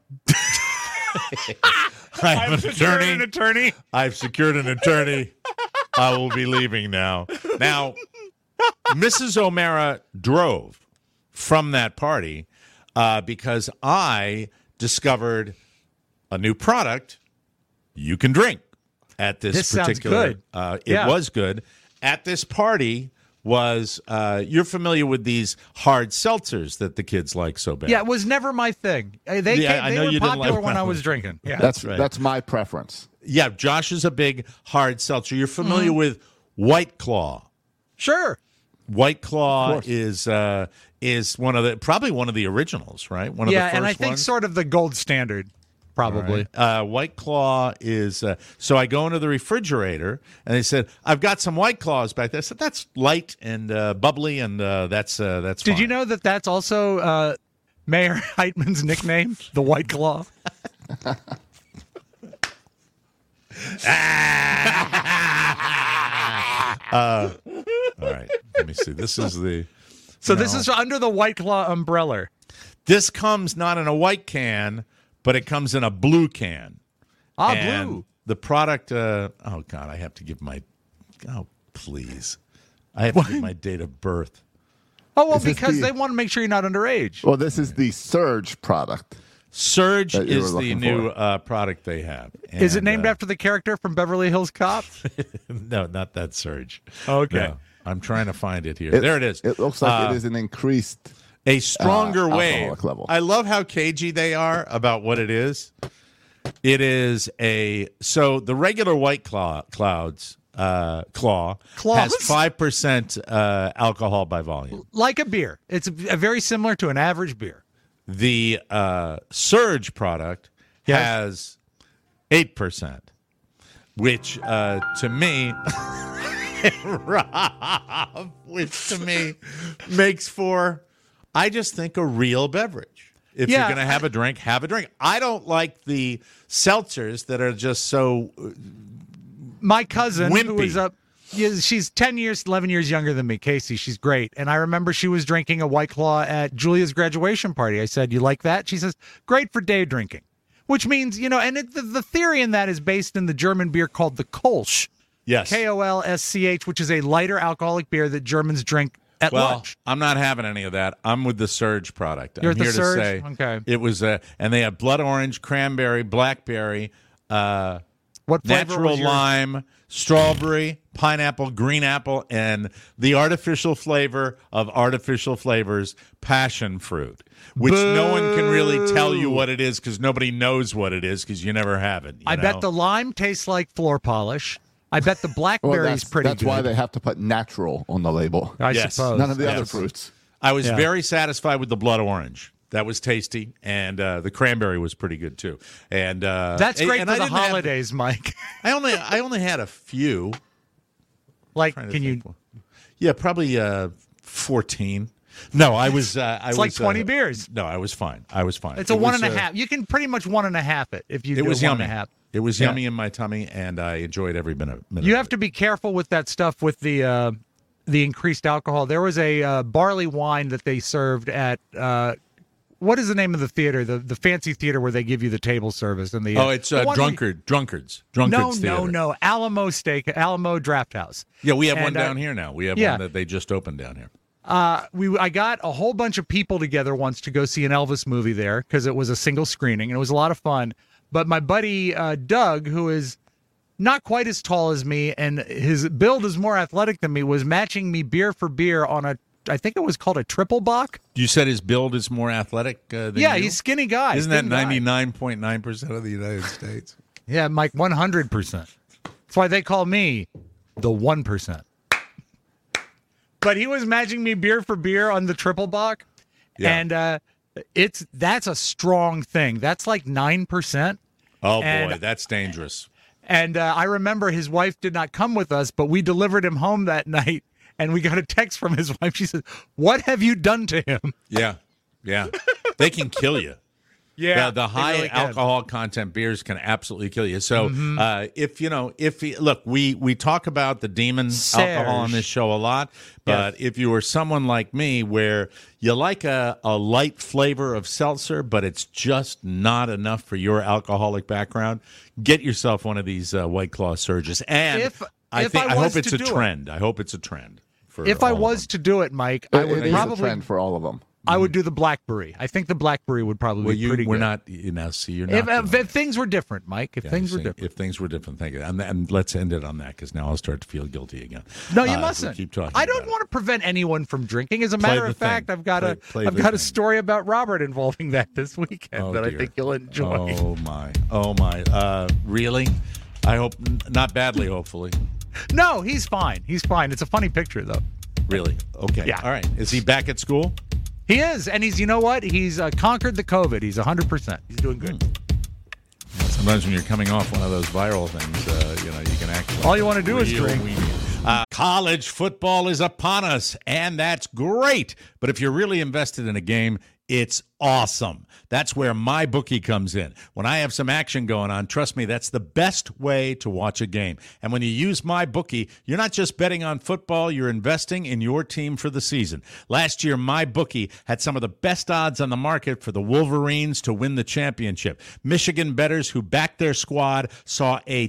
I have an attorney. An attorney. I've secured an attorney. I will be leaving now. Now, Missus O'Mara drove from that party uh, because I discovered a new product you can drink at this, This sounds particular. good. Uh, it Yeah. was good. At this party was, uh, you're familiar with these hard seltzers that the kids like so bad. Yeah, it was never my thing. Uh, They, Yeah, came, I they know were you didn't popular like when I that was one. drinking. Yeah. That's right. that's my preference. Yeah, Josh is a big hard seltzer. You're familiar Mm-hmm. with White Claw. Sure. White Claw course. is uh, is one of the probably one of the originals, right? One of Yeah, the first and I think ones. sort of the gold standard, probably. Uh, White Claw is uh, so I go into the refrigerator and they said I've got some White Claws back there. I said that's light and uh, bubbly and uh, that's uh, that's. Did you fine." know that that's also uh, Mayor Heitman's nickname, the White Claw? All right, let me see. This is the. So this is under the White Claw umbrella. This comes not in a white can, but it comes in a blue can. Ah, And blue. The product. Uh, oh God, I have to give my. Oh please, I have to give my date of birth. Oh, well, Is this because the- they want to make sure you're not underage. Well, this is the Surge product. Surge That you were is the looking new for. uh, product they have. Is it And, named uh, after the character from Beverly Hills Cop? No, not that Surge. Okay. No, I'm trying to find it here. there it is. It looks like Uh, it is an increased. a stronger uh, wave. alcoholic level. I love how cagey they are about what it is. It is a so the regular White Claw clouds uh, claw Claws? has five percent uh, alcohol by volume. Like a beer. It's a, a very similar to an average beer. The uh, Surge product Yes. has eight percent, which uh, to me, Rob, which to me makes for, I just think, a real beverage. If Yeah, you're going to have a drink, have a drink. I don't like the seltzers that are just so. My cousin, who Wimpy. is up, yeah, she's ten years, eleven years younger than me, Casey. She's great. And I remember she was drinking a White Claw at Julia's graduation party. I said, you like that? She says, great for day drinking, which means, you know, and it, the, the theory in that is based in the German beer called the Kolsch. Yes. K O L S C H, which is a lighter alcoholic beer that Germans drink at well, lunch. I'm not having any of that. I'm with the Surge product. You're I'm at the here Surge? to say Okay. it was, uh, and they have blood orange, cranberry, blackberry, uh, What flavor natural was yours? lime, strawberry, pineapple, green apple, and the artificial flavor of artificial flavors, passion fruit, which no one can really tell you what it is because nobody knows what it is because you never have it. you I know? bet the lime tastes like floor polish. I bet the Well, blackberry's that's pretty that's good. why they have to put natural on the label. I Yes. suppose. None of the other Yes. fruits. I was Yeah. very satisfied with the blood orange. That was tasty, and uh, the cranberry was pretty good too. And uh, That's great and for I the didn't have- holidays, Mike. I only I only had a few. Like, Trying to can you? think. Yeah, probably uh, fourteen. No, I was. Uh, I It's was, like twenty uh, beers. No, I was fine. I was fine. It's a It one was, and a uh, half. You can pretty much one and a half it if you It do was one yummy. and a half. It was Yeah. yummy in my tummy, and I enjoyed every minute. minute You of have it. to be careful with that stuff with the uh, the increased alcohol. There was a uh, barley wine that they served at uh, what is the name of the theater? The the fancy theater where they give you the table service and the Oh, it's the uh, one drunkard, drunkards, We, drunkards. no, no, Theater. no. Alamo Steak, Alamo Draft House. Yeah, we have one And, uh, down here now. We have yeah. one that they just opened down here. Uh, we I got a whole bunch of people together once to go see an Elvis movie there because it was a single screening and it was a lot of fun. But my buddy uh, Doug, who is not quite as tall as me and his build is more athletic than me, was matching me beer for beer on a, I think it was called a triple bock. You said his build is more athletic uh, than Yeah, you? he's skinny guy. Isn't that thin guy. ninety-nine point nine percent of the United States? Yeah, Mike, one hundred percent. That's why they call me the one percent. But he was matching me beer for beer on the triple bock. Yeah. And uh, it's that's a strong thing. That's like nine percent. Oh, And- boy, that's dangerous. And uh, I remember his wife did not come with us, but we delivered him home that night. And we got a text from his wife. She said, "What have you done to him?" Yeah, yeah. They can kill you. Yeah, the, the they high really can. Mm-hmm. alcohol content beers can absolutely kill you. So, uh, if you know, if you, look, we we talk about the demon alcohol on Serge. this show a lot, but if you were someone like me, where you like a, a light flavor of seltzer, but it's just not enough for your alcoholic background, get yourself one of these uh, White Claw Surges. And If- I if think I I, was hope it's to a do it. trend. I hope it's a trend. For If I all of was them. to do it, Mike, I It, would it is a probably trend for all of them. I would do the blackberry. I think the blackberry would probably well, be you pretty we're good. not. You know, see, you're not. If, doing if, it. if things were different, Mike, if Yeah, things you were see, different. If things were different, thank you. And, and let's end it on that because now I'll start to feel guilty again. No, you Uh, if we mustn't. Keep talking. I don't about it. want to prevent anyone from drinking. As a Play matter the of fact, thing. I've got Play- a play I've the got a thing. story about Robert involving that this weekend Oh, that I dear. think you'll enjoy. Oh my! Oh my! Uh, really? I hope n- not badly. Hopefully, No, he's fine. He's fine. It's a funny picture though. really. Okay. Yeah. All right. Is he back at school? He is, and he's you know what? He's uh, conquered the COVID. He's one hundred percent. He's doing good. Sometimes when you're coming off one of those viral things, uh, you know, you can act. Like All you wanna do is real drink. weenie. Uh, college football is upon us, and that's great. But if you're really invested in a game, it's awesome. That's where MyBookie comes in. When I have some action going on, trust me, that's the best way to watch a game. And when you use MyBookie, you're not just betting on football, you're investing in your team for the season. Last year, MyBookie had some of the best odds on the market for the Wolverines to win the championship. Michigan bettors who backed their squad saw a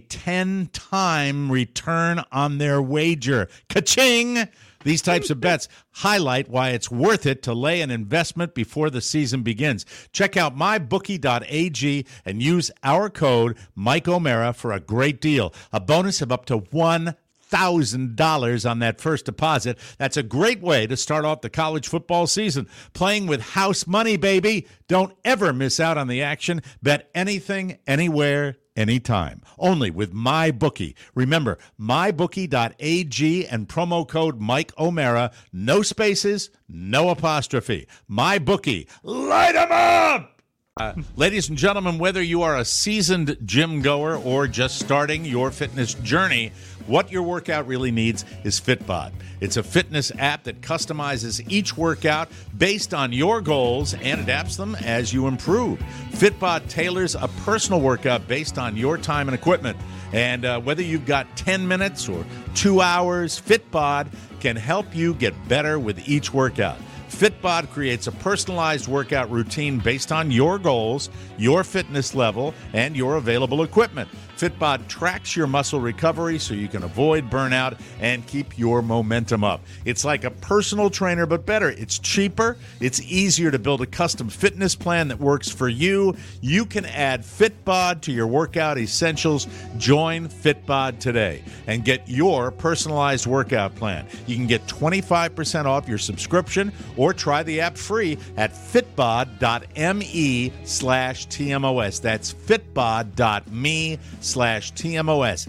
ten-time return on their wager. Ka-ching! These types of bets highlight why it's worth it to lay an investment before the season begins. Check out my bookie dot a g and use our code Mike O'Mara for a great deal. A bonus of up to one thousand dollars on that first deposit. That's a great way to start off the college football season. Playing with house money, baby. Don't ever miss out on the action. Bet anything, anywhere, anytime. Only with MyBookie. Remember, my bookie dot a g and promo code Mike O'Mara. No spaces, no apostrophe. MyBookie. Light 'em up! Uh, ladies and gentlemen, whether you are a seasoned gym goer or just starting your fitness journey, what your workout really needs is Fitbod. It's a fitness app that customizes each workout based on your goals and adapts them as you improve. Fitbod tailors a personal workout based on your time and equipment. And uh, whether you've got ten minutes or two hours, Fitbod can help you get better with each workout. Fitbod creates a personalized workout routine based on your goals, your fitness level, and your available equipment. Fitbod tracks your muscle recovery so you can avoid burnout and keep your momentum up. It's like a personal trainer, but better. It's cheaper. It's easier to build a custom fitness plan that works for you. You can add Fitbod to your workout essentials. Join Fitbod today and get your personalized workout plan. You can get twenty-five percent off your subscription or try the app free at fitbod.me slash TMOS. That's fitbod.me slash TMOS.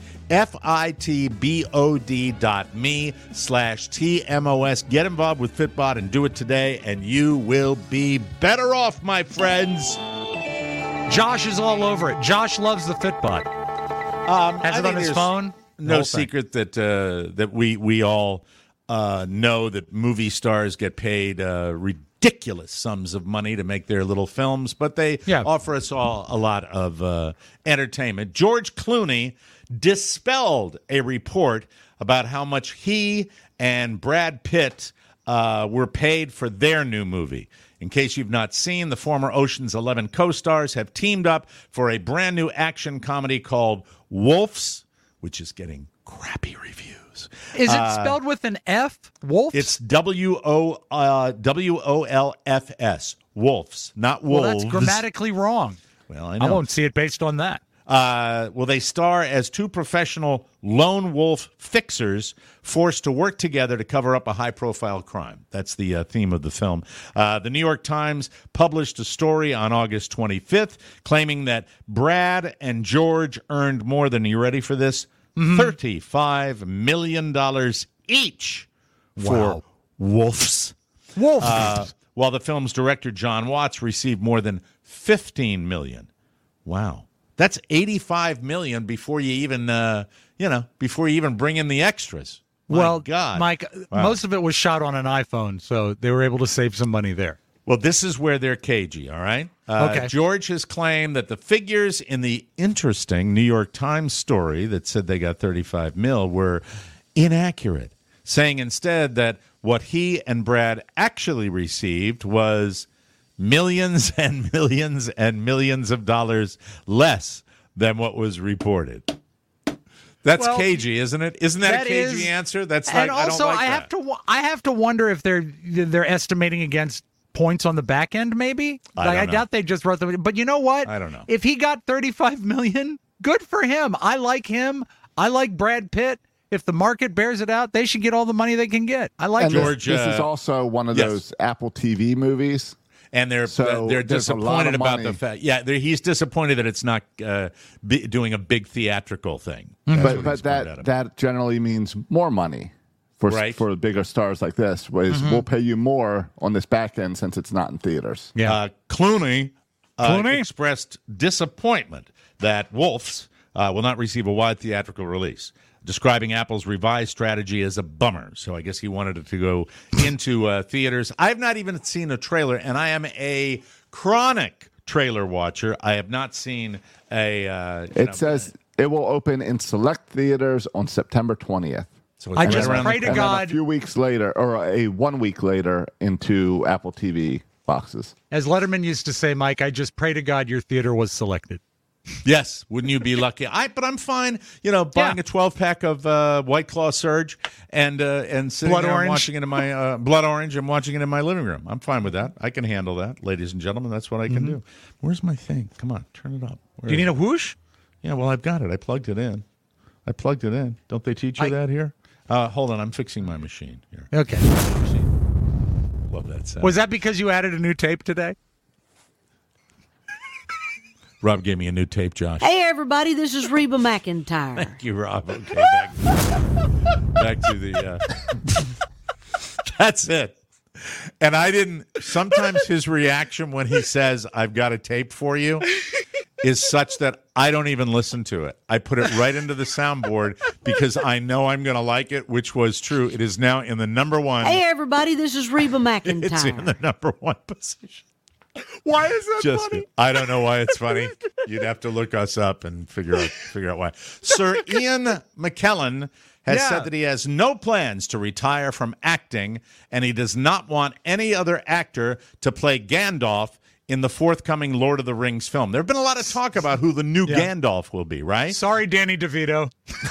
F-I-T-B-O-D dot me slash T-M-O-S. Get involved with Fitbod and do it today, and you will be better off, my friends. Josh is all over it. Josh loves the Fitbod. Um, Has I it on think his there's phone? No secret that uh, that we we all uh, know that movie stars get paid uh, ridiculous sums of money to make their little films, but they Yeah. offer us all a lot of uh, entertainment. George Clooney dispelled a report about how much he and Brad Pitt uh, were paid for their new movie. In case you've not seen, the former Ocean's Eleven co-stars have teamed up for a brand new action comedy called Wolfs, which is getting crappy reviews. Is it Uh, spelled with an F? Wolf? It's W O uh, W O L F S. Wolfs, not well, wolves. that's grammatically wrong. Well, I I know. won't see it based on that. Uh, well, they star as two professional lone wolf fixers forced to work together to cover up a high-profile crime. That's the uh, theme of the film. Uh, the New York Times published a story on August twenty-fifth claiming that Brad and George earned more than, you ready for this? Mm-hmm. thirty-five million dollars each for Wow. Wolfs. Wolf. Uh, while the film's director, John Watts, received more than fifteen million dollars. Wow. That's eighty-five million dollars before you even, uh, you know, before you even bring in the extras. My well, God. Mike, Wow. most of it was shot on an iPhone, so they were able to save some money there. Well, this is where they're cagey, all right? Uh, Okay. George has claimed that the figures in the interesting New York Times story that said they got thirty-five mil were inaccurate, saying instead that what he and Brad actually received was millions and millions and millions of dollars less than what was reported. That's Well, cagey, isn't it? Isn't that, that a cagey is- answer? That's And like, also, I don't like I that. have to, wo- I have to wonder if they're they're estimating against points on the back end. Maybe, I like don't I know. doubt they just wrote them. But you know what? I don't know. If he got thirty-five million, good for him. I like him. I like Brad Pitt. If the market bears it out, they should get all the money they can get. I like And George. this, this is uh, also one of yes. those Apple T V movies. And they're So they're there's a lot disappointed of about the money. fact. Yeah, they're- he's disappointed that it's not uh, be, doing a big theatrical thing. Mm-hmm. That's what But he's but pointed that out. that generally means more money for Right. for the bigger stars like this. Was Mm-hmm. we'll pay you more on this back end since it's not in theaters. Yeah. Uh, Clooney, uh, Clooney? expressed disappointment that Wolfs uh, will not receive a wide theatrical release, describing Apple's revised strategy as a bummer. So I guess he wanted it to go into uh, theaters. I've not even seen a trailer, and I am a chronic trailer watcher. I have not seen a. Uh, you It know, says it will open in select theaters on September twentieth. so it's I right just around the pray to And corner. then God- a few weeks later, or a one week later, into Apple T V boxes. As Letterman used to say, Mike, I just pray to God your theater was selected. Yes, wouldn't you be lucky? I, but I'm fine. You know, buying Yeah. a twelve pack of uh, White Claw Surge and uh, and sitting Blood there and Orange. watching it in my uh, Blood Orange and watching it in my living room. I'm fine with that. I can handle that, ladies and gentlemen. That's what I can do. Where's my thing? Come on, turn it up. Where Do you is need a it? whoosh? Yeah, well, I've got it. I plugged it in. I plugged it in. Don't they teach you I- that here? Uh, hold on, I'm fixing my machine here. Okay. Love that sound. Was that because you added a new tape today? Rob gave me a new tape, Josh. Hey, everybody, this is Reba McEntire. Thank you, Rob. Okay, back, back to the. Uh, that's it. And I didn't. Sometimes his reaction when he says, "I've got a tape for you," is such that I don't even listen to it. I put it right into the soundboard because I know I'm going to like it, which was true. It is now in the number one. Hey, everybody, this is Reba McEntire. It's in the number one position. Why is that Just, funny? I don't know why it's funny. You'd have to look us up and figure out figure out why. Sir Ian McKellen has Yeah. said that he has no plans to retire from acting, and he does not want any other actor to play Gandalf in the forthcoming Lord of the Rings film. There have been a lot of talk about who the new Yeah. Gandalf will be, right? Sorry, Danny DeVito.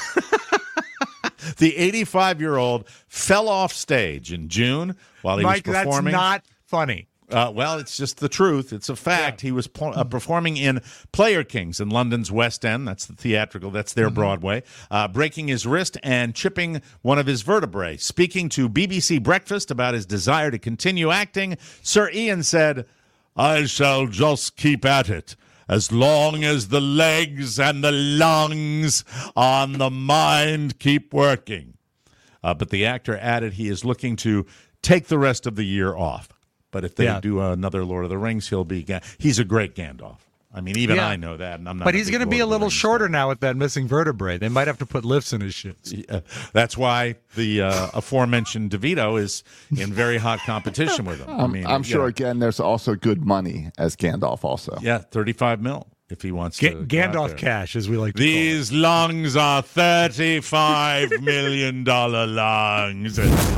The eighty-five-year-old fell off stage in June while he Mike, was that's performing. not funny. Uh, well, it's just the truth. It's a fact. He was po- uh, performing in Player Kings in London's West End. That's the theatrical. That's their Broadway. Uh, breaking his wrist and chipping one of his vertebrae. Speaking to B B C Breakfast about his desire to continue acting, Sir Ian said, "I shall just keep at it as long as the legs and the lungs on the mind keep working." Uh, but the actor added he is looking to take the rest of the year off. But if they Yeah. do another Lord of the Rings, he'll be. Ga- he's a great Gandalf. I mean, even Yeah. I know that, and I'm not. But a he's big going to be Lord a of the little Rings shorter fan. now with that missing vertebrae. They might have to put lifts in his shoes. Yeah, that's why the uh, aforementioned DeVito is in very hot competition with him. I I'm, mean, I'm you sure, know, again, there's also good money as Gandalf also. yeah, thirty-five mil if he wants Ga- to. go out Gandalf there. cash, as we like to call it. These lungs are thirty-five million dollar lungs.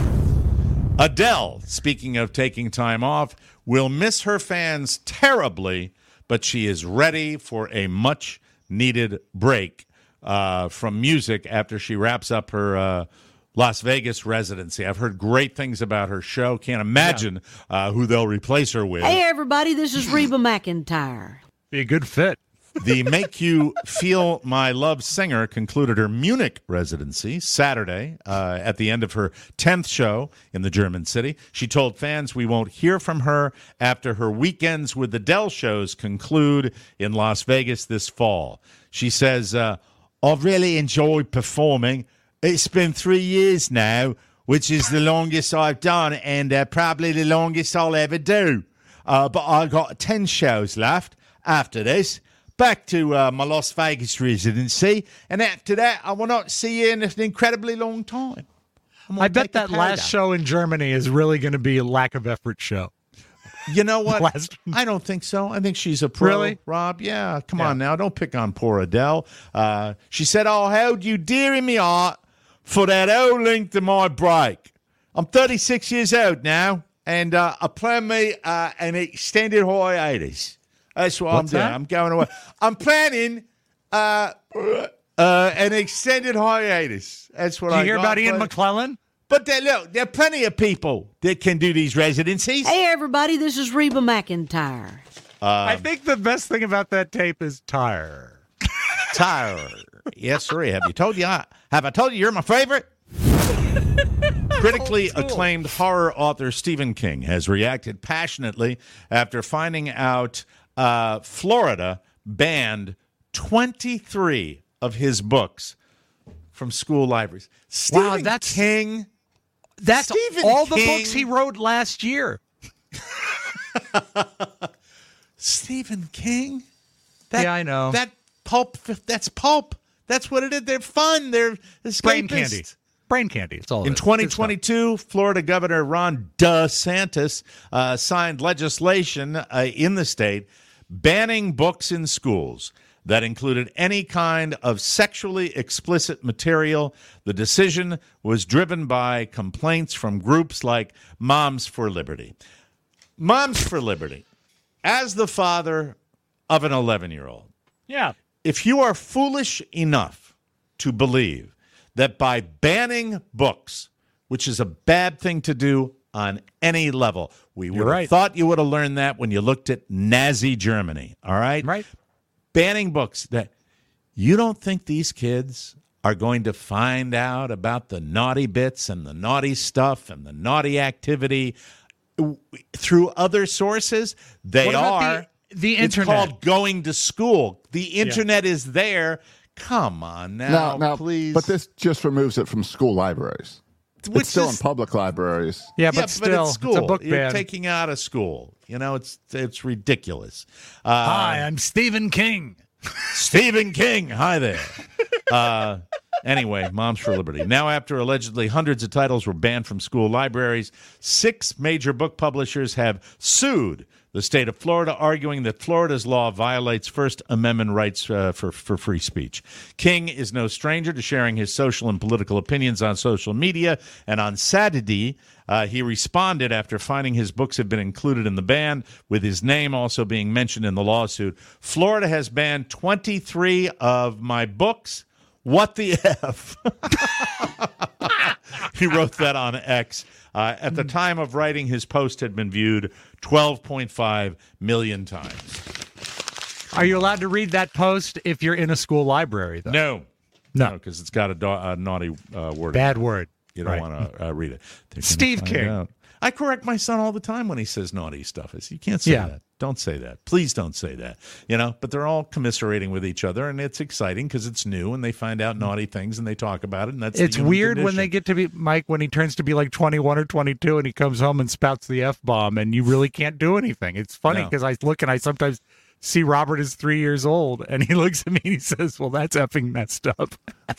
Adele, speaking of taking time off, will miss her fans terribly, but she is ready for a much-needed break uh, from music after she wraps up her uh, Las Vegas residency. I've heard great things about her show. Can't imagine uh, who they'll replace her with. Hey, everybody, this is Reba McEntire. Be a good fit. The Make You Feel My Love singer concluded her Munich residency Saturday uh, at the end of her tenth show in the German city. She told fans we won't hear from her after her Weekends with Adele shows conclude in Las Vegas this fall. She says, uh, I've really enjoyed performing. It's been three years now, which is the longest I've done and uh, probably the longest I'll ever do. Uh, but I've got ten shows left after this. Back to uh, my Las Vegas residency, and after that, I will not see you in an incredibly long time. I'm gonna I bet take a that last powder. show in Germany is really going to be a lack of effort show. You know what? Last- I don't think so. I think she's a pro, Really? Rob. Yeah, come Yeah. on now. Don't pick on poor Adele. Uh, she said, I'll hold you dear in my heart for that whole length of my break. I'm thirty-six years old now, and uh, I plan me uh, an extended hiatus. That's what What's I'm doing. that? I'm going away. I'm planning uh, uh, an extended hiatus. That's what Did I you hear got about Ian planned. McClellan? But there, look, there are plenty of people that can do these residencies. Hey, everybody, this is Reba McEntire. I think the best thing about that tape is tire. Tyler. Yes, sir. Have you told you? I, have I told you you're my favorite? Critically acclaimed horror author Stephen King has reacted passionately after finding out uh, Florida banned twenty-three of his books from school libraries. Stephen Wow, that's- King. That's Stephen all the King. books he wrote last year. Stephen King. That, Yeah, I know. That pulp. That's pulp. That's what it is. They're fun. They're escapist. Brain candy. Brain candy. It's all it In is. twenty Good stuff. twenty-two, Florida Governor Ron DeSantis uh, signed legislation uh, in the state banning books in schools that included any kind of sexually explicit material. The decision was driven by complaints from groups like Moms for Liberty. Moms for Liberty, as the father of an eleven-year-old, Yeah. if you are foolish enough to believe that by banning books, which is a bad thing to do on any level, we would You're have right. thought you would have learned that when you looked at Nazi Germany, all right? Right. Banning books, that you don't think these kids are going to find out about the naughty bits and the naughty stuff and the naughty activity through other sources? They What about are. the- the It's internet? called going to school. The internet is there. Come on now, Now, now, please. but this just removes it from school libraries. which It's still is, in public libraries. Yeah, yeah, but still, it's it's, school. a book You're ban. taking out of school. You know, it's it's ridiculous. Uh, Hi, I'm Stephen King. Stephen King. Hi there. Uh, anyway, Moms for Liberty. Now, after allegedly hundreds of titles were banned from school libraries, six major book publishers have sued the state of Florida, arguing that Florida's law violates First Amendment rights uh, for, for free speech. King is no stranger to sharing his social and political opinions on social media, and on Saturday, uh, he responded after finding his books had been included in the ban, with his name also being mentioned in the lawsuit. Florida has banned twenty-three of my books. What the F? He wrote that on X. Uh, at the time of writing, his post had been viewed twelve point five million times. Are you allowed to read that post if you're in a school library, though? No. No. Because it's got a, do- a naughty uh, word. Bad word. You don't Right. want to uh, read it. They're gonna Steve find King. out. I correct my son all the time when he says naughty stuff. I say, you can't say Yeah. that. Don't say that. Please don't say that. You know, but they're all commiserating with each other, and it's exciting because it's new, and they find out naughty things, and they talk about it, and that's the It's human weird when condition. they get to be, Mike, when he turns to be like twenty-one or twenty-two and he comes home and spouts the F-bomb and you really can't do anything. It's funny No. because I look and I sometimes see Robert is three years old and he looks at me and he says, well, that's effing messed up.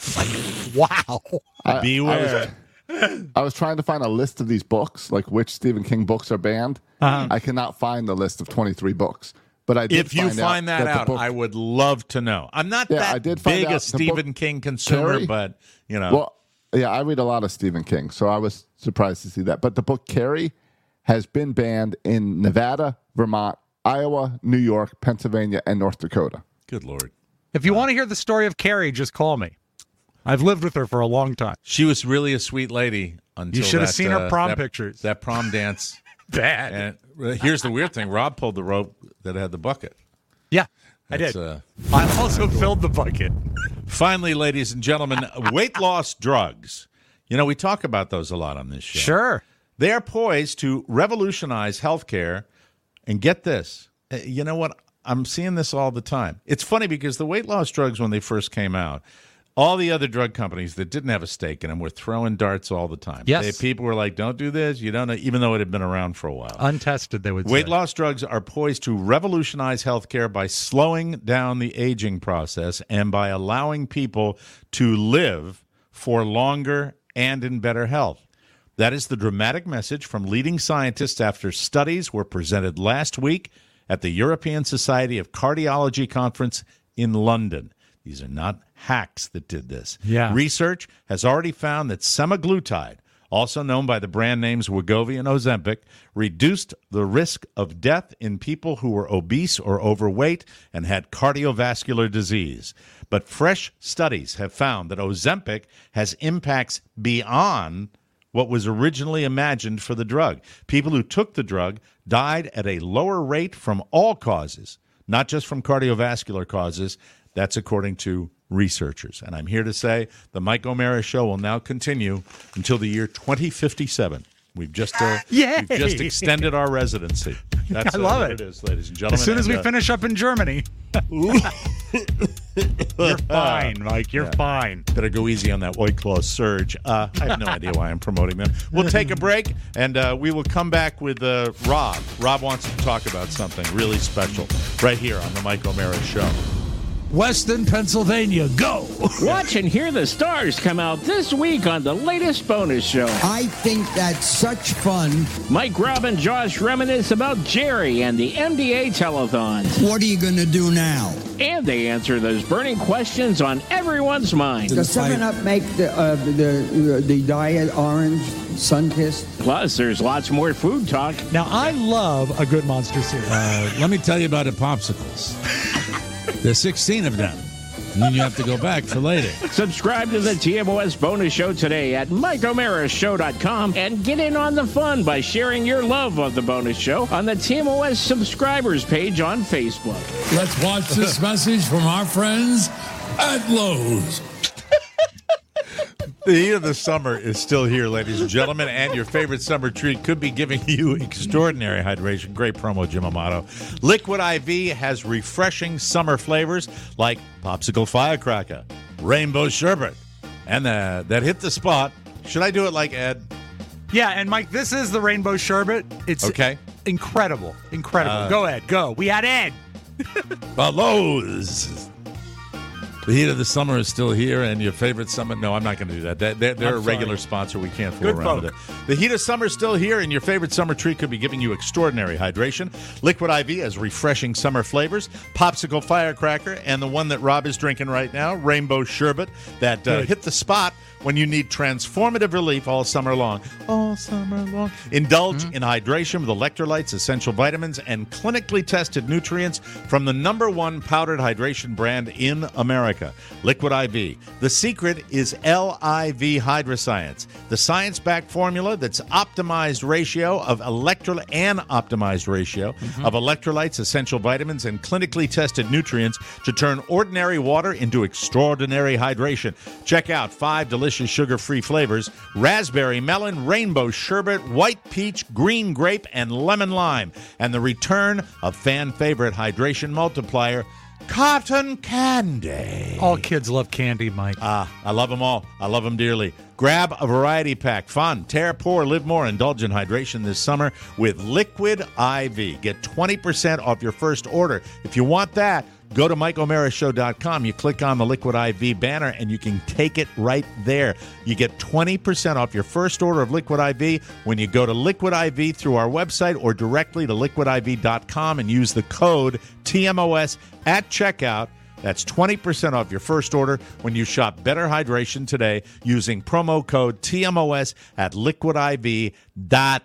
I'm like, wow. I- Beware. I was, I was trying to find a list of these books, like which Stephen King books are banned. Uh-huh. I cannot find the list of twenty-three books. But I did If you find, find out that the out, book- I would love to know. I'm not Yeah, that I did find big out a the Stephen book- King consumer, Carrie? but, you know. Well, yeah, I read a lot of Stephen King, so I was surprised to see that. But the book Carrie has been banned in Nevada, Vermont, Iowa, New York, Pennsylvania, and North Dakota. Good Lord. If you want to hear the story of Carrie, just call me. I've lived with her for a long time. She was really a sweet lady until You should have that, seen her uh, prom that- pictures. That prom dance. Bad. And uh, here's the weird thing. Rob pulled the rope that had the bucket. Yeah, I That's, did. uh, I also filled the bucket. Finally, ladies and gentlemen, weight loss drugs. You know, we talk about those a lot on this show. Sure. They are poised to revolutionize healthcare. And get this. uh, You know what? I'm seeing this all the time. It's funny because the weight loss drugs, when they first came out, all the other drug companies that didn't have a stake in them were throwing darts all the time. Yes. They, people were like, don't do this. You don't know, even though it had been around for a while. Untested, they would Weight say. loss drugs are poised to revolutionize healthcare by slowing down the aging process and by allowing people to live for longer and in better health. That is the dramatic message from leading scientists after studies were presented last week at the European Society of Cardiology conference in London. These are not hacks that did this. Yeah. Research has already found that semaglutide, also known by the brand names Wegovy and Ozempic, reduced the risk of death in people who were obese or overweight and had cardiovascular disease. But fresh studies have found that Ozempic has impacts beyond what was originally imagined for the drug. People who took the drug died at a lower rate from all causes, not just from cardiovascular causes. That's according to researchers. And I'm here to say the Mike O'Mara Show will now continue until the year twenty fifty-seven. We've just uh, Yay! we've just extended our residency. That's I love uh, what it. it is, ladies and gentlemen. As soon as And, we uh, finish up in Germany. You're fine, Mike. You're fine. Better go easy on that White Claw Surge. Uh, I have no idea why I'm promoting them. We'll take a break, and uh, we will come back with uh, Rob. Rob wants to talk about something really special right here on the Mike O'Mara Show. Weston, Pennsylvania, go! Watch and hear the stars come out this week on the latest bonus show. I think that's such fun. Mike, Rob, and Josh reminisce about Jerry and the M D A telethon. What are you going to do now? And they answer those burning questions on everyone's mind. Does seven up make the uh, the the diet orange, sun-kissed? Plus, there's lots more food talk. Now, I love a good Monster cereal. Uh, let me tell you about the popsicles. There's sixteen of them. And then you have to go back for later. Subscribe to the T M O S bonus show today at mike o'mara show dot com and get in on the fun by sharing your love of the bonus show on the T M O S subscribers page on Facebook. Let's watch this message from our friends at Lowe's. The heat of the summer is still here, ladies and gentlemen, and your favorite summer treat could be giving you extraordinary hydration. Great promo, Jim Amato. Liquid I V has refreshing summer flavors like Popsicle Firecracker, Rainbow Sherbet, and the, that hit the spot, Should I do it like Ed? Yeah, and Mike, this is the rainbow sherbet. It's Okay. incredible. Incredible. Uh, Go, Ed. Go. We had Ed. Ballows. The heat of the summer is still here, and your favorite summer. No, I'm not going to do that. They're, they're, they're a I'm regular sorry. sponsor. We can't fool Good around folk. with it. The heat of summer is still here, and your favorite summer treat could be giving you extraordinary hydration. Liquid I V has refreshing summer flavors, popsicle firecracker, and the one that Rob is drinking right now, rainbow sherbet, that uh, Good. hit the spot when you need transformative relief all summer long. All summer long. Indulge Mm-hmm. in hydration with electrolytes, essential vitamins, and clinically tested nutrients from the number one powdered hydration brand in America, Liquid I V. The secret is L I V Hydroscience, the science-backed formula that's optimized ratio of electrolyte and optimized ratio Mm-hmm. of electrolytes, essential vitamins, and clinically tested nutrients to turn ordinary water into extraordinary hydration. Check out five delicious sugar-free flavors: raspberry, melon, rainbow sherbet, white peach, green grape, and lemon lime. And the return of fan-favorite hydration multiplier, cotton candy. All kids love candy, Mike. Ah, I love them all. I love them dearly. Grab a variety pack. Fun, tear, pour, live more. Indulge in hydration this summer with Liquid I V. Get twenty percent off your first order. If you want that, go to Mike O'Mara Show dot com. You click on the Liquid I V banner, and you can take it right there. You get twenty percent off your first order of Liquid I V when you go to Liquid I V through our website or directly to liquid I V dot com and use the code T M O S at checkout. That's twenty percent off your first order when you shop Better Hydration today using promo code T M O S at liquid I V dot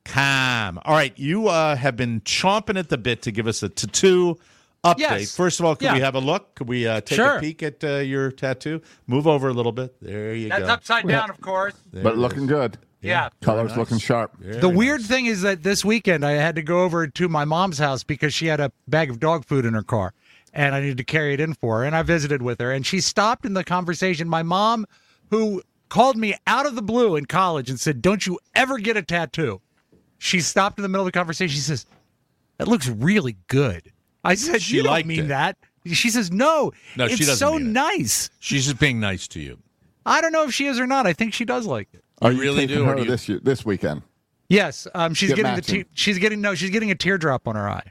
com. All right, you uh, have been chomping at the bit to give us a tattoo update. Yes. First of all, could Yeah. we have a look? Could we uh, take Sure. a peek at uh, your tattoo? Move over a little bit. There you That's go. upside down, of course. There But it looking is. good. Yeah. Colors nice. looking sharp. Very The weird nice. thing is that this weekend I had to go over to my mom's house because she had a bag of dog food in her car and I needed to carry it in for her. And I visited with her and she stopped in the conversation. My mom, who called me out of the blue in college and said, "Don't you ever get a tattoo?" She stopped in the middle of the conversation. She says, "That looks really good." I said, She "You don't liked mean it. that." She says, "No, No, she it's doesn't so mean it. nice." She's just being nice to you. I don't know if she is or not. I think she does like it. Are You you really taking do, or her do you- this year, this weekend? Yes, um, she's Get getting matching. the te- she's getting no, she's getting a teardrop on her eye.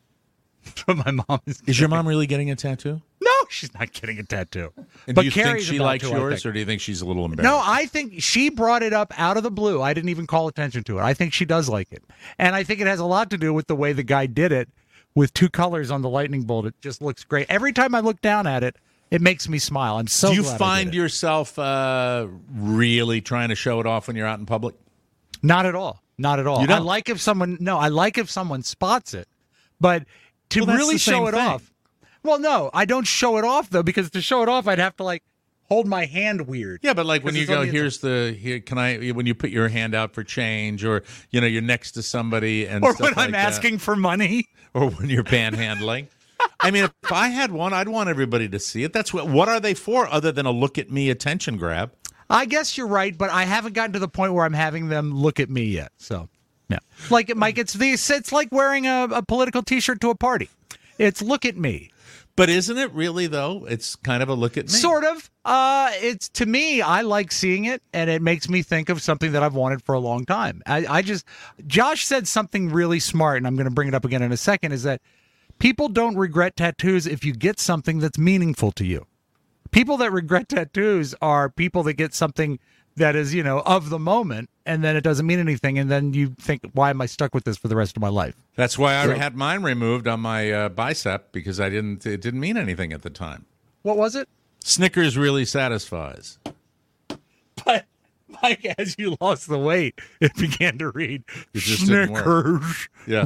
But my mom is. Is your mom really getting a tattoo? No, she's not getting a tattoo. And but do you think Carrie's she about likes to, I yours, think. or do you think she's a little embarrassed? No, I think she brought it up out of the blue. I didn't even call attention to it. I think she does like it, and I think it has a lot to do with the way the guy did it, with two colors on the lightning bolt. It just looks great. Every time I look down at it, it makes me smile. I'm so. Do you glad I find did it. yourself uh, really trying to show it off when you're out in public? Not at all. Not at all. You don't? I like if someone. No, I like if someone spots it, but to Well, that's really the same show it thing. off. Well, no, I don't show it off though, because to show it off, I'd have to like hold my hand weird. Yeah, but like when 'Cause you it's go, on the here's the here. Can I? When you put your hand out for change, or you know, you're next to somebody, and Or stuff when I'm like that. asking for money. or when you're panhandling. I mean, if I had one, I'd want everybody to see it. That's what. What are they for, other than a look at me attention grab? I guess you're right, but I haven't gotten to the point where I'm having them look at me yet. So, yeah, like Mike, it's the it's like wearing a, a political T-shirt to a party. It's look at me. But isn't it really though? It's kind of a look at me. Sort of. Uh, it's to me, I like seeing it, and it makes me think of something that I've wanted for a long time. I, I just, Josh said something really smart, and I'm going to bring it up again in a second. Is that people don't regret tattoos if you get something that's meaningful to you. People that regret tattoos are people that get something that is, you know, of the moment, and then it doesn't mean anything, and then you think, why am I stuck with this for the rest of my life? That's why I had mine removed on my uh, bicep, because I didn't. It didn't mean anything at the time. What was it? Snickers really satisfies. But Mike, as you lost the weight, it began to read It just didn't work. Snickers. Yeah.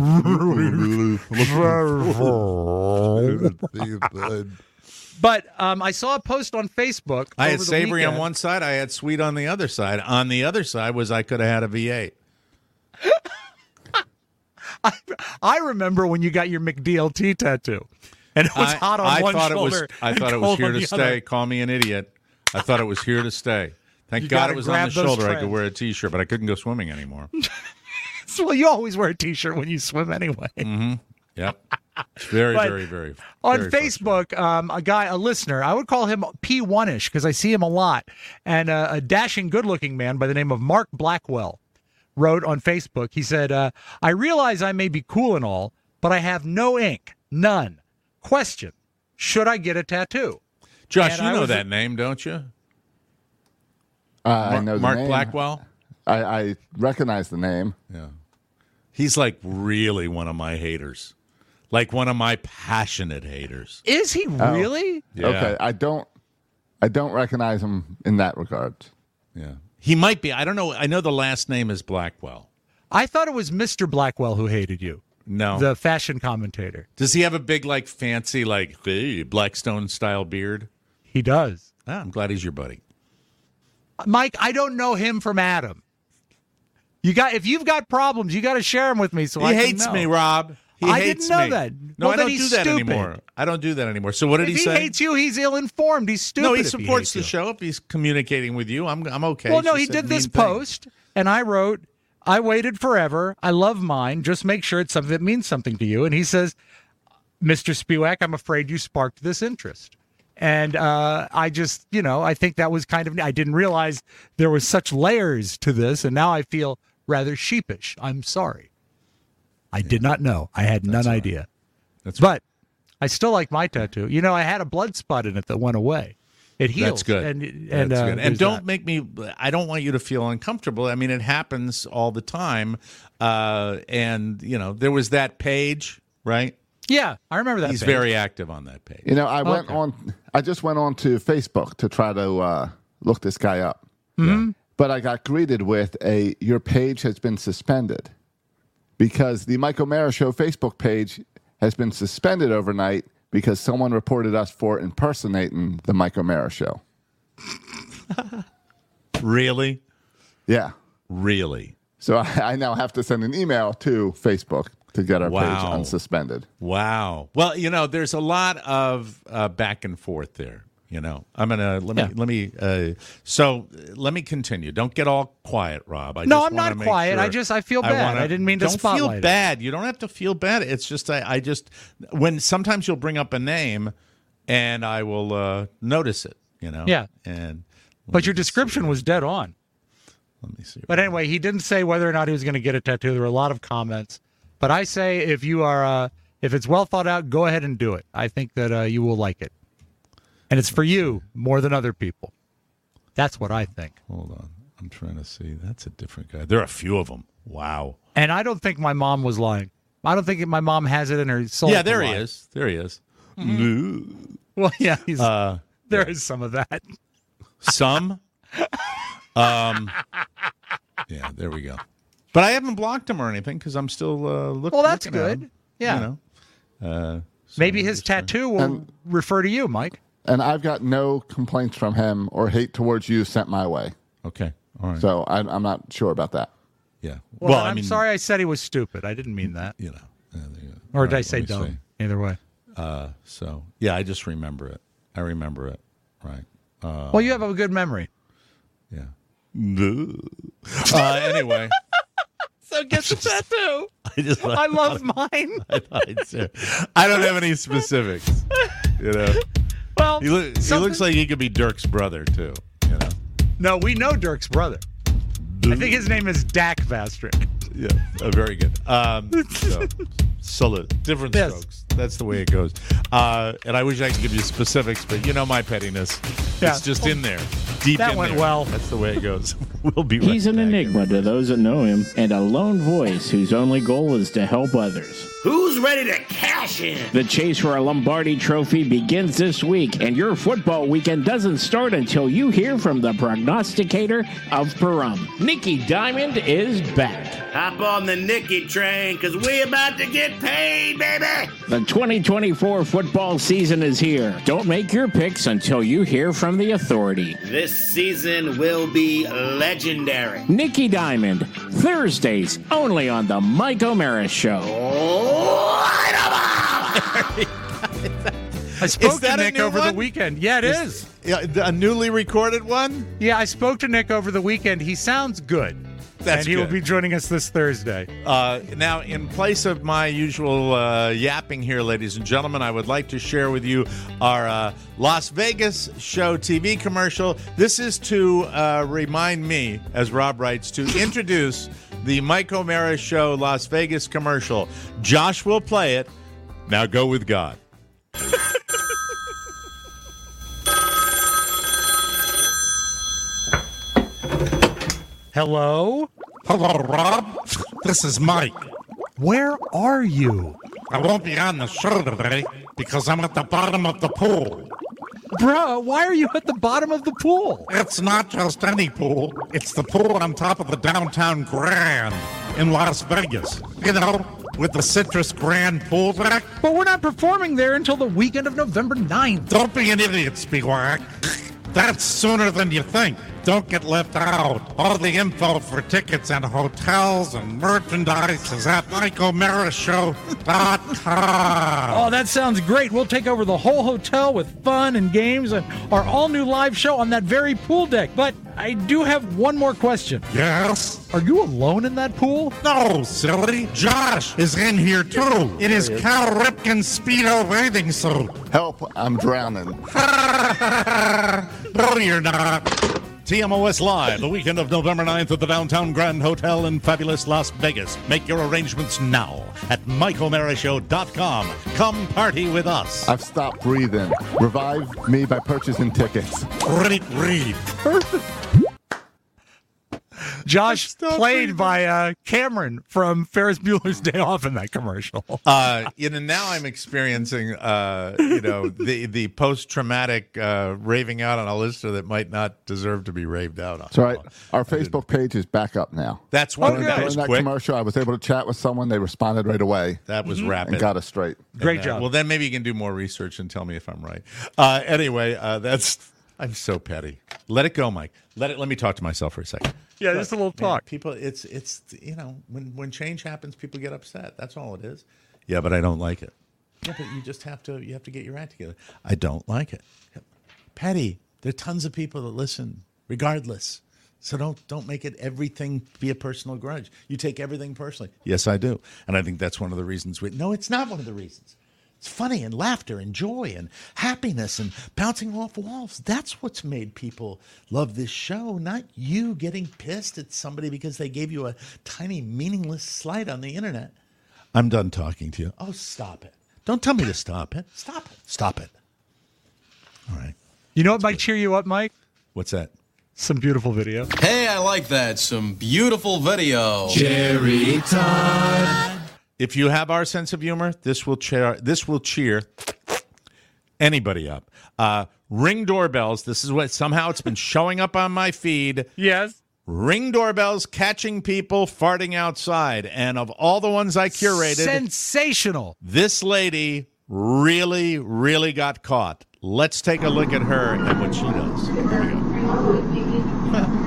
But um, I saw a post on Facebook. I had over the savory on weekend. one side. I had sweet on the other side. On the other side was I could have had a V eight. I, I remember when you got your McDLT tattoo, and it was I, hot on I one thought shoulder. it was. I and thought it was cold here on to the stay. other. Call me an idiot. I thought it was here to stay. Thank You God gotta it was on grab the those shoulder. I trends. could wear a T-shirt, but I couldn't go swimming anymore. Well, you always wear a T-shirt when you swim anyway. Mm-hmm. Yep. It's very, But very, very. On very Facebook, um, a guy, a listener, I would call him P one-ish because I see him a lot, and uh, a dashing, good-looking man by the name of Mark Blackwell wrote on Facebook. He said, uh, I realize I may be cool and all, but I have no ink. None. Question, should I get a tattoo? Josh, And you I know was- that name, don't you? Uh, I Mark- know the Mark name. Blackwell? I, I recognize the name. Yeah. He's like really one of my haters. Like one of my passionate haters. Is he Oh. really? Yeah. Okay, I don't, I don't recognize him in that regard. Yeah. He might be. I don't know. I know the last name is Blackwell. I thought it was Mister Blackwell who hated you. No. The fashion commentator. Does he have a big, like, fancy, like, hey, Blackstone style beard? He does. Ah, I'm glad he's your buddy. Mike, I don't know him from Adam. You got if you've got problems, you got to share them with me. So he I can hates know. me, Rob. He I hates didn't know me. that. No, Well, I then don't he's do that stupid. anymore. I don't do that anymore. So what did If he he say? hates you, he's ill-informed. He's stupid. no, he if supports hates the you. show. If he's communicating with you, I'm I'm okay. Well, It's no, just he a did this mean thing. post, and I wrote, I waited forever. I love mine. Just make sure it's something that means something to you. And he says, Mister Spiewak, I'm afraid you sparked this interest. And uh, I just, you know, I think that was kind of, I didn't realize there was such layers to this. And now I feel rather sheepish. I'm sorry. I did not know. I had none all right. idea. That's But I still like my tattoo. You know, I had a blood spot in it that went away. It heals. That's good. And, That's and, uh, good. And there's don't that. make me. I don't want you to feel uncomfortable. I mean, it happens all the time. Uh, and you know, there was that page, right? Yeah, I remember that. He's page. very active on that page. You know, I went Okay. on. I just went on to Facebook to try to uh, look this guy up, Mhm. but I got greeted with a "Your page has been suspended," because the Mike O'Mara Show Facebook page has been suspended overnight because someone reported us for impersonating the Mike O'Mara Show. Really? Yeah. Really? So I, I now have to send an email to Facebook to get our Wow. page unsuspended. Wow. Well, you know, there's a lot of uh, back and forth there. You know, I'm gonna let me Yeah. let me. Uh, so uh, let me continue. Don't get all quiet, Rob. I No, just I'm wanna not make quiet. sure- I just- I feel bad. I didn't mean to don't spotlight feel it. bad. You don't have to feel bad. It's just I, I just when sometimes you'll bring up a name, and I will uh, notice it. You know. Yeah. And But your description was dead on. let me see. But anyway, he didn't say whether or not he was going to get a tattoo. There were a lot of comments. But I say if you are, uh, if it's well thought out, go ahead and do it. I think that uh, you will like it. And it's for you more than other people. That's what I think. Hold on. I'm trying to see. That's a different guy. There are a few of them. Wow. And I don't think my mom was lying. I don't think my mom has it in her soul. Yeah, to there he lie. is. There he is. Well, yeah, he's, Uh, there is some of that. Some. um. Yeah, there we go. But I haven't blocked him or anything because I'm still uh, look, Well, that's looking at good. him, Yeah. You know. Uh, so Maybe I'm his just trying- tattoo will And- refer to you, Mike. And I've got no complaints from him or hate towards you sent my way. Okay. All right. So I, I'm not sure about that. yeah. Well, Well, I I'm mean, sorry I said he was stupid. I didn't mean that. You know. uh, there you go. Or All did I right, say let me dumb? see. Either way. Uh, so yeah, I just remember it. I remember it. Right. Uh, Well, you have a good memory. yeah. uh, anyway. So get the tattoo. I just I love mine. I, I don't have any specifics. You know. Well, He, loo- he something- looks like he could be Dirk's brother too. You know. No, we know Dirk's brother. I think his name is Dak Vastrick. Yeah, uh, very good. Um, so, salute. Different Yes. strokes. That's the way it goes. Uh, and I wish I could give you specifics, but you know my pettiness. Yeah. It's just in there, deep That in went there. well. That's the way it goes. We'll be right He's an back. enigma to those that know him and a lone voice whose only goal is to help others. Who's ready to cash in? The chase for a Lombardi trophy begins this week, and your football weekend doesn't start until you hear from the prognosticator of Pahrump. Nikki Diamond is back. Hop on the Nicky train, because we about to get paid, baby! The twenty twenty-four football season is here. Don't make your picks until you hear from the authority. This season will be legendary. Nikki Diamond, Thursdays, only on the Mike O'Mara Show. I spoke Is that to a Nick new over one? the weekend. Yeah, it is. Yeah, a newly recorded one. Yeah, I spoke to Nick over the weekend. He sounds good. That's and he will good. be joining us this Thursday. Uh, now, in place of my usual uh, yapping here, ladies and gentlemen, I would like to share with you our uh, Las Vegas show T V commercial. This is to uh, remind me, as Rob writes, to introduce the Mike O'Mara Show Las Vegas commercial. Josh will play it. Now go with God. Hello? Hello, Rob. This is Mike. Where are you? I won't be on the show today because I'm at the bottom of the pool. Bruh, why are you at the bottom of the pool? It's not just any pool. It's the pool on top of the downtown Grand in Las Vegas. You know, with the Citrus Grand pool deck. But we're not performing there until the weekend of November ninth. Don't be an idiot, Spiewak. That's sooner than you think. Don't get left out. All the info for tickets and hotels and merchandise is at Mike O'Mara Show dot com. Oh, that sounds great. We'll take over the whole hotel with fun and games and our all-new live show on that very pool deck. But I do have one more question. Yes? Are you alone in that pool? No, silly. Josh is in here, too. In his Cal Ripken Speedo bathing suit. Help, I'm drowning. No, you're not. T M O S Live, the weekend of November ninth at the Downtown Grand Hotel in fabulous Las Vegas. Make your arrangements now at Mike O'Mara Show dot com. Come party with us. I've stopped breathing. Revive me by purchasing tickets. Ready, read. Perfect. Josh played by uh, Cameron from Ferris Bueller's Day Off in that commercial. Uh, you know, now I'm experiencing, uh, you know, the the post traumatic uh, raving out on a listener that might not deserve to be raved out on. That's right. Our Facebook page is back up now. That's one. During, that during was that quick. commercial, I was able to chat with someone. They responded right away. That was mm-hmm. rapid. And got us straight. Great And, uh, job. Well, then maybe you can do more research and tell me if I'm right. Uh, anyway, uh, that's. I'm so petty. Let it go, Mike. Let it. Let me talk to myself for a second. Yeah, just a little Man, talk. people, it's it's you know when when change happens, people get upset. That's all it is. Yeah, but I don't like it. Yeah, but you just have to you have to get your act together. I don't like it. Petty. There are tons of people that listen, regardless. So don't don't make it everything be a personal grudge. You take everything personally. Yes, I do, and I think that's one of the reasons. We no, it's not one of the reasons. It's funny and laughter and joy and happiness and bouncing off walls. That's what's made people love this show, not you getting pissed at somebody because they gave you a tiny meaningless slight on the internet. I'm done talking to you. Oh, stop it. Don't tell me to stop it. Stop it. Stop it. All right. You know what might cheer you up, Mike? What's that? Some beautiful video. Hey, I like that. Some beautiful video. Cherry time. If you have our sense of humor, this will cheer. This will cheer anybody up. Uh, ring doorbells. This is what somehow it's been showing up on my feed. Yes. Ring doorbells catching people farting outside, and of all the ones I curated, sensational. This lady really, really got caught. Let's take a look at her and what she does. Here we go.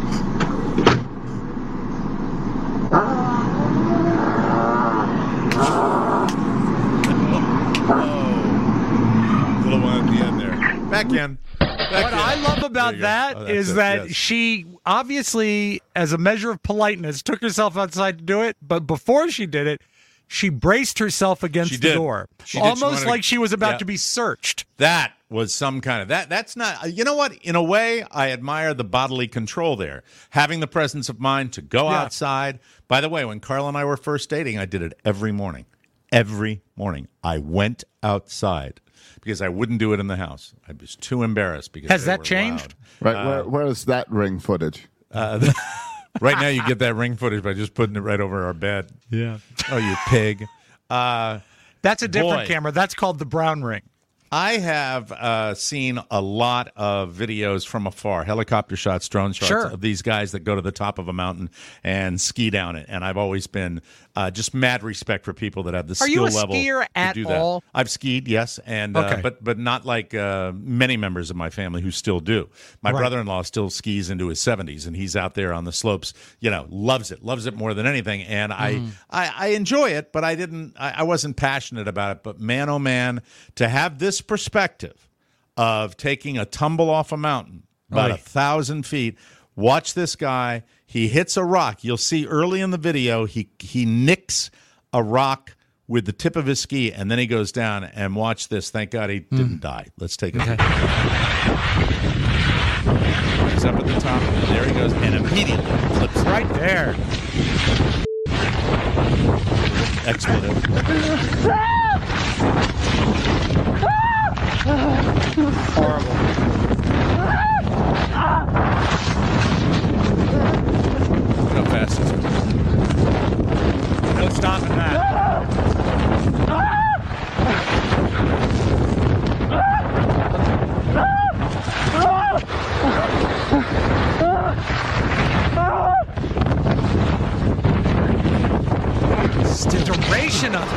Oh, little one at the end there. Back in. Back What in. I love about that oh, is it, that yes. she obviously, as a measure of politeness, took herself outside to do it. But before she did it, she braced herself against She the did. door, She did. She almost wanted to- like she was about yeah. to be searched. That was some kind of that. That's not. You know what? In a way, I admire the bodily control there, having the presence of mind to go Yeah. outside. By the way, when Carl and I were first dating, I did it every morning. Every morning, I went outside because I wouldn't do it in the house. I was too embarrassed. Because Has they that were changed? loud. Right. Uh, where, where is that ring footage? Uh, right now, you get that ring footage by just putting it right over our bed. Yeah. Oh, you pig. Uh, That's a different boy. camera. That's called the brown ring. I have uh, seen a lot of videos from afar, helicopter shots, drone shots Sure. of these guys that go to the top of a mountain and ski down it. And I've always been uh, just mad respect for people that have the Are skill you a level skier to at do that. all? I've skied, yes, and Okay. uh, but but not like uh, many members of my family who still do. My Right. brother-in-law still skis into his seventies, and he's out there on the slopes. You know, loves it, loves it more than anything. And Mm-hmm. I, I I enjoy it, but I didn't. I, I wasn't passionate about it. But man, oh man, to have this perspective of taking a tumble off a mountain about Oy. a thousand feet Watch this guy. He hits a rock. You'll see early in the video, he he nicks a rock with the tip of his ski, and then he goes down. And watch this. Thank God he didn't mm. die. Let's take a okay. look. He's up at the top, and there he goes, and immediately flips right there. Expletive. Horrible. Look how fast it's going. No stopping that. It's the duration of it.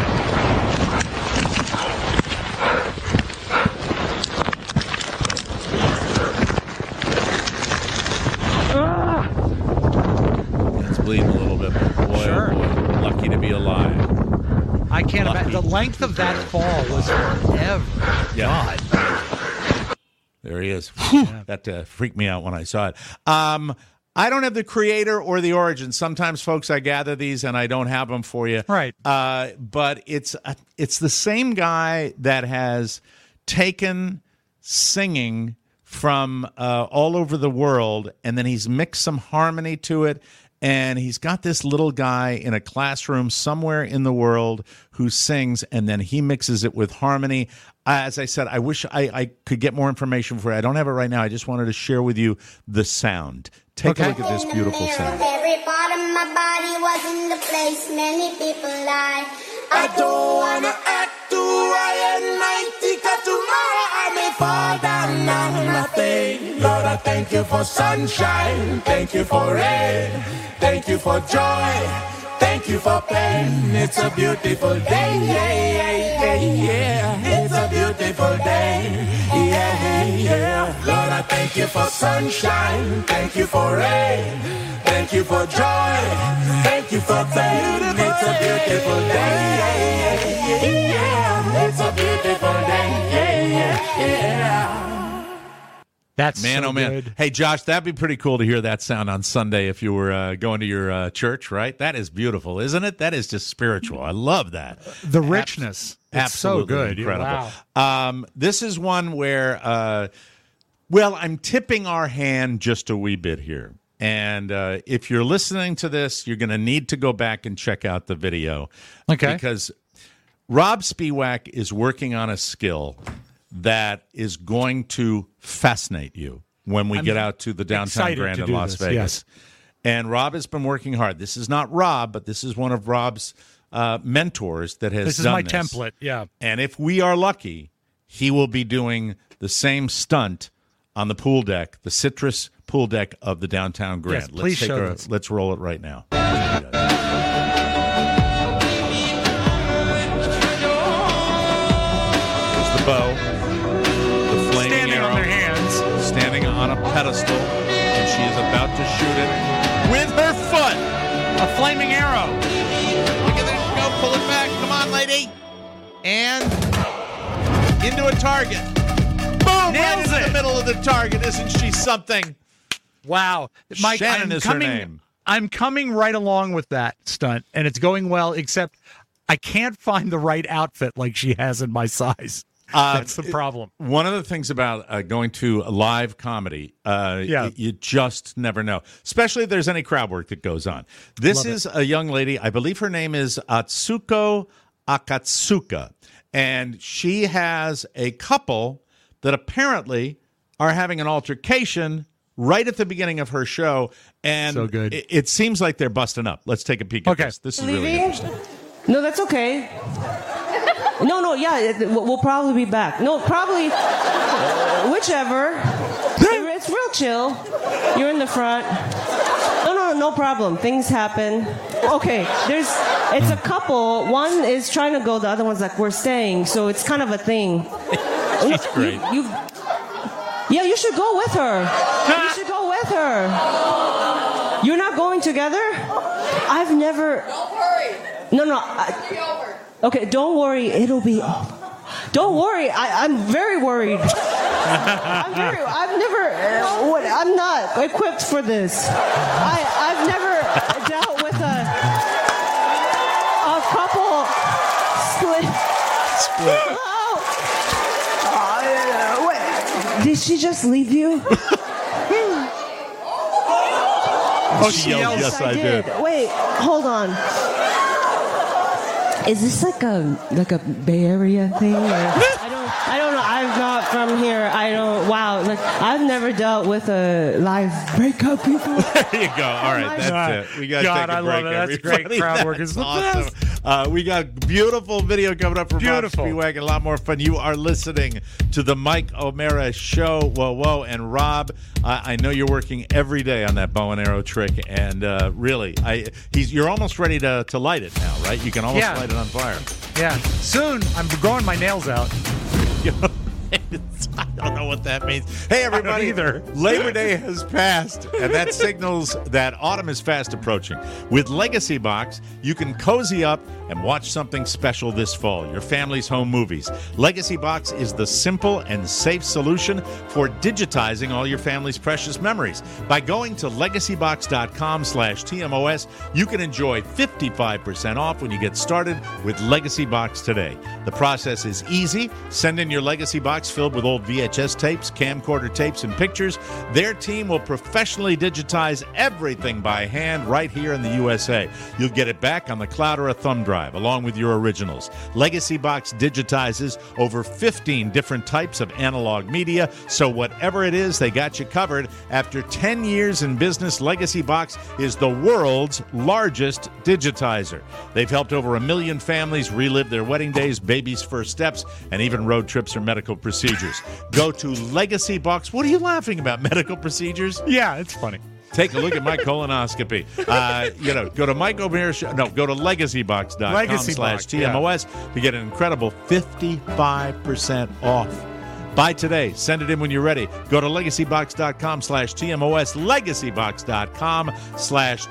It's bleeding a little bit, but boy, sure. oh boy, lucky to be alive. I can't Lucky. imagine. The length of that fall was forever. Yeah. God. There he is. Yeah. That uh, freaked me out when I saw it. Um, I don't have the creator or the origin. Sometimes, folks, I gather these and I don't have them for you. Right. Uh, but it's uh, it's the same guy that has taken singing from uh, all over the world, and then he's mixed some harmony to it. And he's got this little guy in a classroom somewhere in the world who sings, and then he mixes it with harmony. As I said, I wish I, I could get more information for you. I don't have it right now. I just wanted to share with you the sound. Take okay. a look at this beautiful sound. Every part of my body was in the place many people lie. I don't want to act too high and mighty, 'cause tomorrow I may fall down on nothing. Lord, I thank you for sunshine. Thank you for rain. Thank you for joy. Thank you for pain. It's a beautiful day. Yeah, yeah, yeah, yeah. It's a beautiful day. Yeah, yeah. Lord, I thank you for sunshine. Thank you for rain. Thank you for joy. Thank you for pain. It's a beautiful day. Yeah, yeah, yeah. It's a beautiful day. Yeah, yeah, yeah. That's man, so oh man! good. Hey, Josh, that'd be pretty cool to hear that sound on Sunday if you were uh, going to your uh, church, right? That is beautiful, isn't it? That is just spiritual. I love that. The richness, Abs- it's so good, incredible. Wow. Um, this is one where, uh, well, I'm tipping our hand just a wee bit here, and uh, if you're listening to this, you're going to need to go back and check out the video, okay? Because Rob Spiewak is working on a skill that is going to fascinate you when we I'm get out to the downtown Grand in Las this, Vegas. Yes. And Rob has been working hard. This is not Rob, but this is one of Rob's uh, mentors that has this is done my this. template, yeah. And if we are lucky, he will be doing the same stunt on the pool deck, the Citrus pool deck of the downtown Grand. Yes, please let's take show a, this. Let's roll it right now. There's the bow. Standing arrow, on their hands. Standing on a pedestal, and she is about to shoot it with her foot. A flaming arrow. Look at that. Go, pull it back. Come on, lady. And into a target. Boom! Nails right in it. the middle of the target. Isn't she something? Wow. Mike, Shannon I'm is coming, her name. I'm coming right along with that stunt, and it's going well, except I can't find the right outfit like she has in my size. Uh, That's the problem. One of the things about uh, going to a live comedy, uh, Yeah. y- you just never know, especially if there's any crowd work that goes on. This Love is a young lady. I believe her name is Atsuko Akatsuka, and she has a couple that apparently are having an altercation right at the beginning of her show, and So good. It, it seems like they're busting up. Let's take a peek at Okay. this. This is really Leaving? interesting. No, that's okay. No, no, yeah, it- we'll we'll probably be back. No, probably, whichever. It's real chill. You're in the front. No, no, no problem. Things happen. Okay, there's, it's a couple. One is trying to go, the other one's like, we're staying. So it's kind of a thing. She's great. You, you, yeah, you should go with her. You should go with her. You're not going together? I've never. Don't worry. No, no. I, It'll be over. Okay, don't worry. It'll be. Don't worry. I, I'm very worried. I'm very. I've never. Uh, what? I'm not equipped for this. I. I've never dealt with a a couple split. Split. Oh. Uh, wait. Did she just leave you? Oh, she yelled, yes, I did. did. Wait, hold on. Is this like a like a Bay Area thing? Or, I don't I don't know. I'm not from here. I don't. Wow. Like I've never dealt with a live breakup before. There you go. All right, that's God. it. We got to God, take a I break. love it. That's everybody. great. Crowd work is That's the awesome. best. Uh, we got beautiful video coming up from Rob Beautiful. Spiewak. A lot more fun. You are listening to the Mike O'Mara Show. Whoa, whoa. And Rob, I, I know you're working every day on that bow and arrow trick. And uh, really, I he's you're almost ready to, to light it now, right? You can almost Yeah. light it on fire. Yeah. Soon, I'm growing my nails out. I don't know what that means. Hey, everybody. either. Labor Day has passed, and that signals that autumn is fast approaching. With Legacy Box, you can cozy up and watch something special this fall, your family's home movies. Legacy Box is the simple and safe solution for digitizing all your family's precious memories. By going to legacybox.com slash TMOS, you can enjoy fifty-five percent off when you get started with Legacy Box today. The process is easy. Send in your Legacy Box filled with old V H S tapes, camcorder tapes, and pictures. Their team will professionally digitize everything by hand right here in the U S A. You'll get it back on the cloud or a thumb drive, along with your originals. Legacy Box digitizes over fifteen different types of analog media, so whatever it is, they got you covered. After ten years in business, Legacy Box is the world's largest digitizer. They've helped over a million families relive their wedding days, babies' first steps, and even road trips or medical procedures. Go to Legacy Box. What are you laughing about? Medical procedures? Yeah, it's funny. Take a look at my colonoscopy. Uh, you know, go to Mike O'Mara Show. No, go to legacybox dot com Legacy slash Box, T M O S to get an incredible fifty-five percent off. Buy today. Send it in when you're ready. Go to legacybox.com slash TMOS. Legacybox.com slash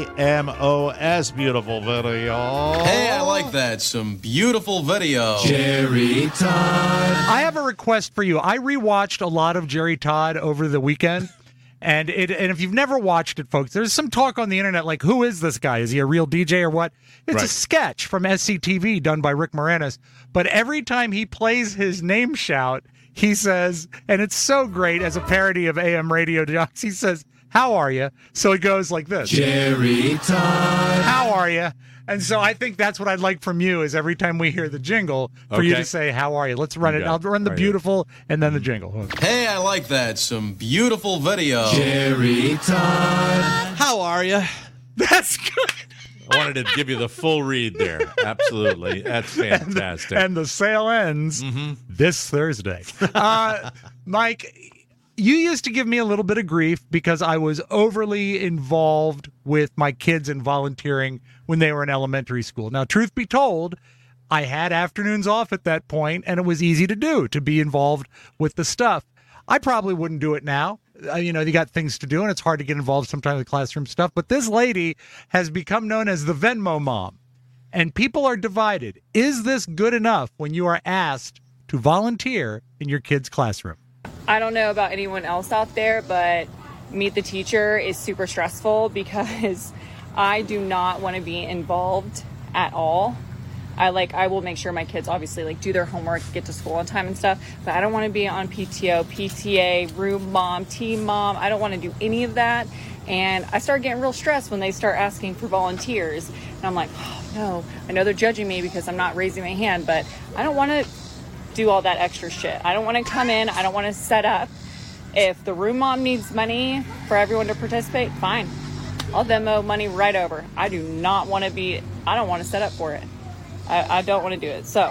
TMOS. Beautiful video. Hey, I like that. Some beautiful video. Jerry Todd. I have a request for you. I rewatched a lot of Jerry Todd over the weekend. And it, and if you've never watched it, folks, there's some talk on the internet like, who is this guy? Is he a real D J or what? It's Right. a sketch from S C T V done by Rick Moranis. But every time he plays his name shout, he says, and it's so great as a parody of A M radio jocks, he says, how are you? So it goes like this. Jerry Todd. How are you? And so I think that's what I'd like from you is every time we hear the jingle for you Okay. to say, how are you? Let's run it. Okay. I'll run the Right. beautiful and then the jingle. Hey, I like that. Some beautiful video. Jerry Todd. How are you? That's good. I wanted to give you the full read there. Absolutely. That's fantastic. And the sale ends this Thursday. Uh, Mike, you used to give me a little bit of grief because I was overly involved with my kids in volunteering when they were in elementary school. Now, truth be told, I had afternoons off at that point, and it was easy to do, to be involved with the stuff. I probably wouldn't do it now. Uh, you know, you got things to do, and it's hard to get involved sometimes with classroom stuff. But this lady has become known as the Venmo mom, and people are divided. Is this good enough when you are asked to volunteer in your kid's classroom? I don't know about anyone else out there, but Meet the Teacher is super stressful because I do not want to be involved at all. I like I will make sure my kids obviously like do their homework, get to school on time and stuff, but I don't want to be on P T O, P T A, room mom, team mom. I don't want to do any of that. And I start getting real stressed when they start asking for volunteers. And I'm like, oh no, I know they're judging me because I'm not raising my hand, but I don't want to do all that extra shit. I don't want to come in. I don't want to set up. If the room mom needs money for everyone to participate, fine. I'll Venmo money right over. I do not want to be, I don't want to set up for it. I, I don't want to do it. So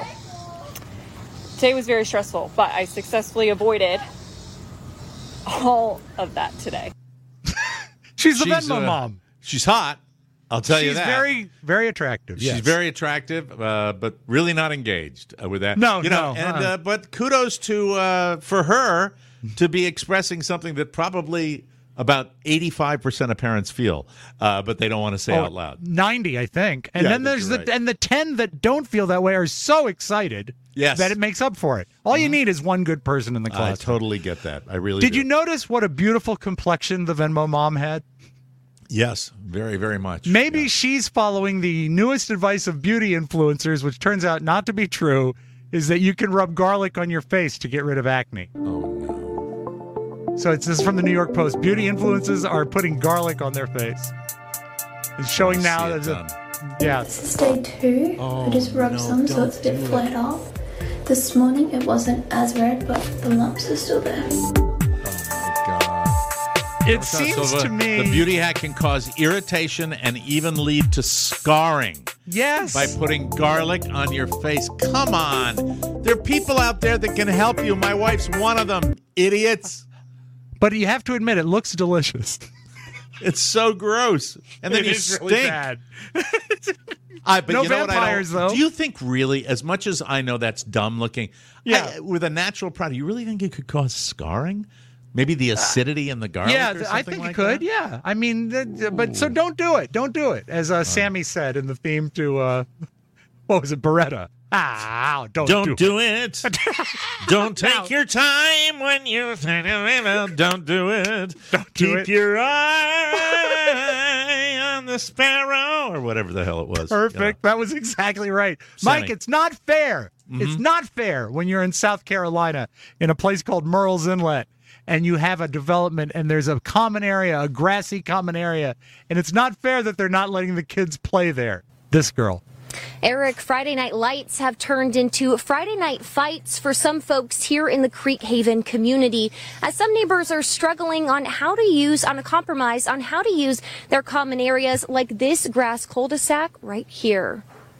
today was very stressful, but I successfully avoided all of that today. She's the She's, Venmo uh, mom. She's hot. I'll tell you She's that. very, very attractive. She's yes. very attractive, uh, but really not engaged uh, with that. No, you know, no, And uh-uh. uh, but kudos to uh, for her to be expressing something that probably About eighty-five percent of parents feel, uh, but they don't want to say Oh, out loud. ninety, I think. And Yeah, I then think there's you're the right. and the ten that don't feel that way are so excited Yes. that it makes up for it. All you need is one good person in the I class. totally get that. I really Did do. you notice what a beautiful complexion the Venmo mom had? Yes, very, very much. Maybe she's following the newest advice of beauty influencers, which turns out not to be true, is that you can rub garlic on your face to get rid of acne. Oh, no. So it's this is from the New York Post. Beauty influencers are putting garlic on their face. It's showing now that, the, yeah. This is day two. Oh, I just rubbed no, some so don't it's a bit do it. flared up. This morning it wasn't as red, but the lumps are still there. It Okay, seems so the, to me the beauty hack can cause irritation and even lead to scarring. Yes. By putting garlic on your face. Come on. There are people out there that can help you. My wife's one of them. Idiots. But you have to admit, it looks delicious. It's so gross. And then It you is stink. really bad. I, but No you know what I vampires, don't- though. Do you think really, as much as I know that's dumb looking, Yeah. I- with a natural product, you really think it could cause scarring? Maybe the acidity in the garlic Yeah, or th- something I think like it could. that? Yeah, I mean, th- but so don't do it. Don't do it. As uh, Sammy said in the theme to uh, what was it, Beretta? Ah, don't Don't do, do it. it. Don't take your time when you don't do it. Don't do Keep it. your eye on the sparrow or whatever the hell it was. Perfect. That was exactly right, Sammy. Mike. It's not fair. It's Mhm. not fair when you're in South Carolina in a place called Murrells Inlet. And you have a development, and there's a common area, a grassy common area, and it's not fair that they're not letting the kids play there. This girl. Eric, Friday night lights have turned into Friday night fights for some folks here in the Creek Haven community, as some neighbors are struggling on how to use, on a compromise on how to use their common areas like this grass cul-de-sac right here.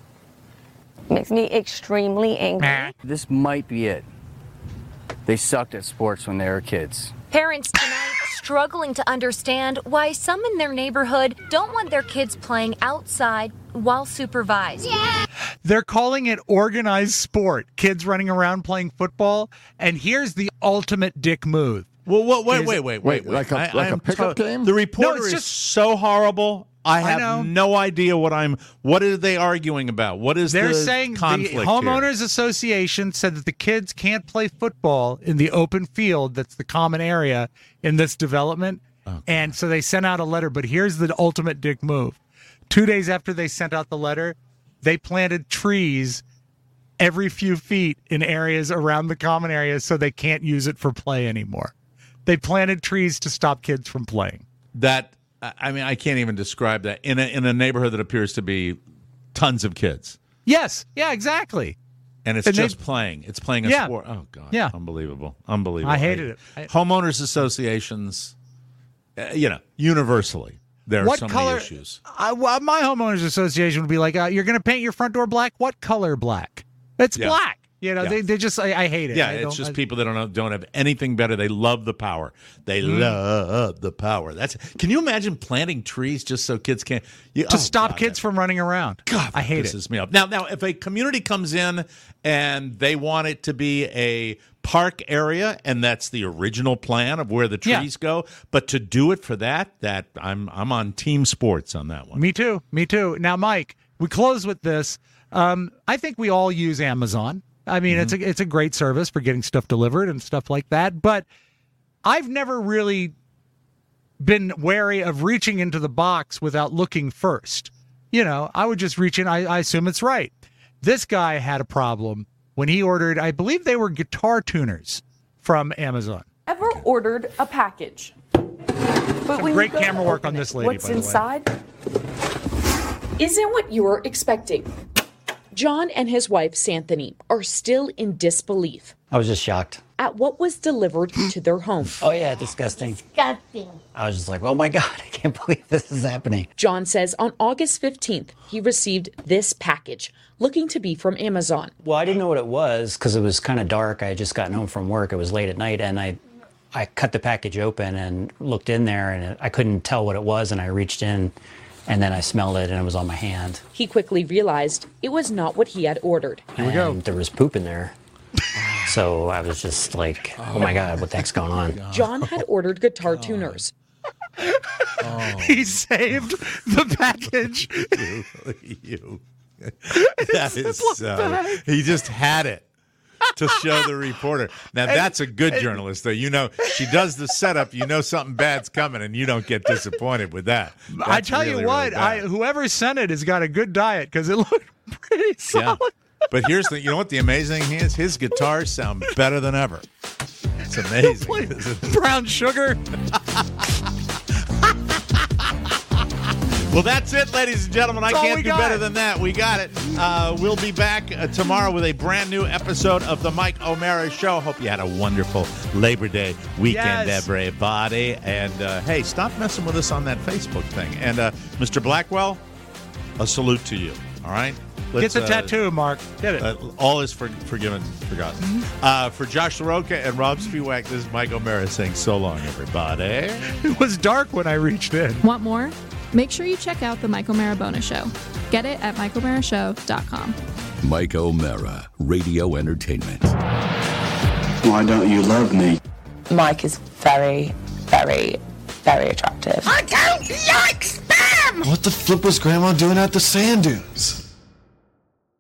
Makes me extremely angry. This might be it. They sucked at sports when they were kids. Parents tonight struggling to understand why some in their neighborhood don't want their kids playing outside while supervised. They're calling it organized sport. Kids running around playing football. And here's the ultimate dick move. Well, what, wait, Is- wait, wait, wait, Wait, like a- I- like I a am pickup game? The reporter No, it's is just- so horrible. I I have know. no idea what I'm. What are they arguing about? What is They're the saying conflict the here? homeowners association said that the kids can't play football in the open field that's the common area in this development. And so they sent out a letter, but here's the ultimate dick move. Two days after they sent out the letter, they planted trees every few feet in areas around the common area so they can't use it for play anymore. They planted trees to stop kids from playing. That I mean, I can't even describe that in a in a neighborhood that appears to be tons of kids, Yes. Yeah, exactly. and it's And they- just playing. It's playing a Yeah. sport. Oh God, Yeah. unbelievable, unbelievable. I hated it. I- Homeowners associations, uh, you know, universally there are What so color? many issues. I, well, my homeowners association would be like, uh, "You're going to paint your front door black. What color black? It's Yeah. black." You know, Yeah. they they just I, I hate it. Yeah, I it's don't- just I- people that don't know, don't have anything better. They love the power. They Mm. love the power. That's. Can you imagine planting trees just so kids can't you, to oh, stop God, kids from running around. God, I hate it. pisses me off. Now, now, if a community comes in and they want it to be a park area, and that's the original plan of where the Yeah. trees go, but to do it for that, that I'm I'm on team sports on that one. Me too. Me too. Now, Mike, we close with this. Um, I think we all use Amazon. I mean, it's a it's a great service for getting stuff delivered and stuff like that. But I've never really been wary of reaching into the box without looking first. You know, I would just reach in. I, I assume it's right. This guy had a problem when he ordered, I believe they were guitar tuners from Amazon. Ever ordered a package? But Some when you great go to camera work open on it, this lady, What's by the way. inside isn't what you were expecting. John and his wife, Santhony, are still in disbelief I was just shocked. at what was delivered to their home. Oh, yeah, disgusting. Disgusting. I was just like, oh my God, I can't believe this is happening. John says on August fifteenth, he received this package, looking to be from Amazon. Well, I didn't know what it was because it was kind of dark. I had just gotten home from work. It was late at night, and I I cut the package open and looked in there, and it, I couldn't tell what it was, and I reached in, and then I smelled it, and it was on my hand. He quickly realized it was not what he had ordered. Here we go. There was poop in there. So I was just like, oh my God, what the heck's going on? John had ordered guitar tuners. Oh. He saved the package. you, you. That is so. He just had it to show the reporter. Now that's a good journalist, though. You know, she does the setup. You know something bad's coming, and you don't get disappointed with that. That's I tell really, you what, really I, whoever sent it has got a good diet because it looked pretty solid. Yeah. But here's the, you know what the amazing thing is? His guitars sound better than ever. It's amazing. Brown sugar. Well, that's it, ladies and gentlemen. I That's all can't we do got. better than that. We got it. Uh, we'll be back uh, tomorrow with a brand new episode of The Mike O'Mara Show. Hope you had a wonderful Labor Day weekend, Yes. everybody. And, uh, hey, stop messing with us on that Facebook thing. And, uh, Mister Blackwell, a salute to you, all right? Get the uh, tattoo, Mark. Get it. Uh, all is for, forgiven, forgotten. Uh, for Josh Soroka and Rob Spiewak, this is Mike O'Mara saying so long, everybody. It was dark when I reached in. Want more? Make sure you check out the Mike O'Mara Bonus Show. Get it at mike o'mara show dot com. Mike O'Mara, Radio Entertainment. Why don't you love me? Mike is very, very, very attractive. I don't like spam! What the flip was Grandma doing at the sand dunes?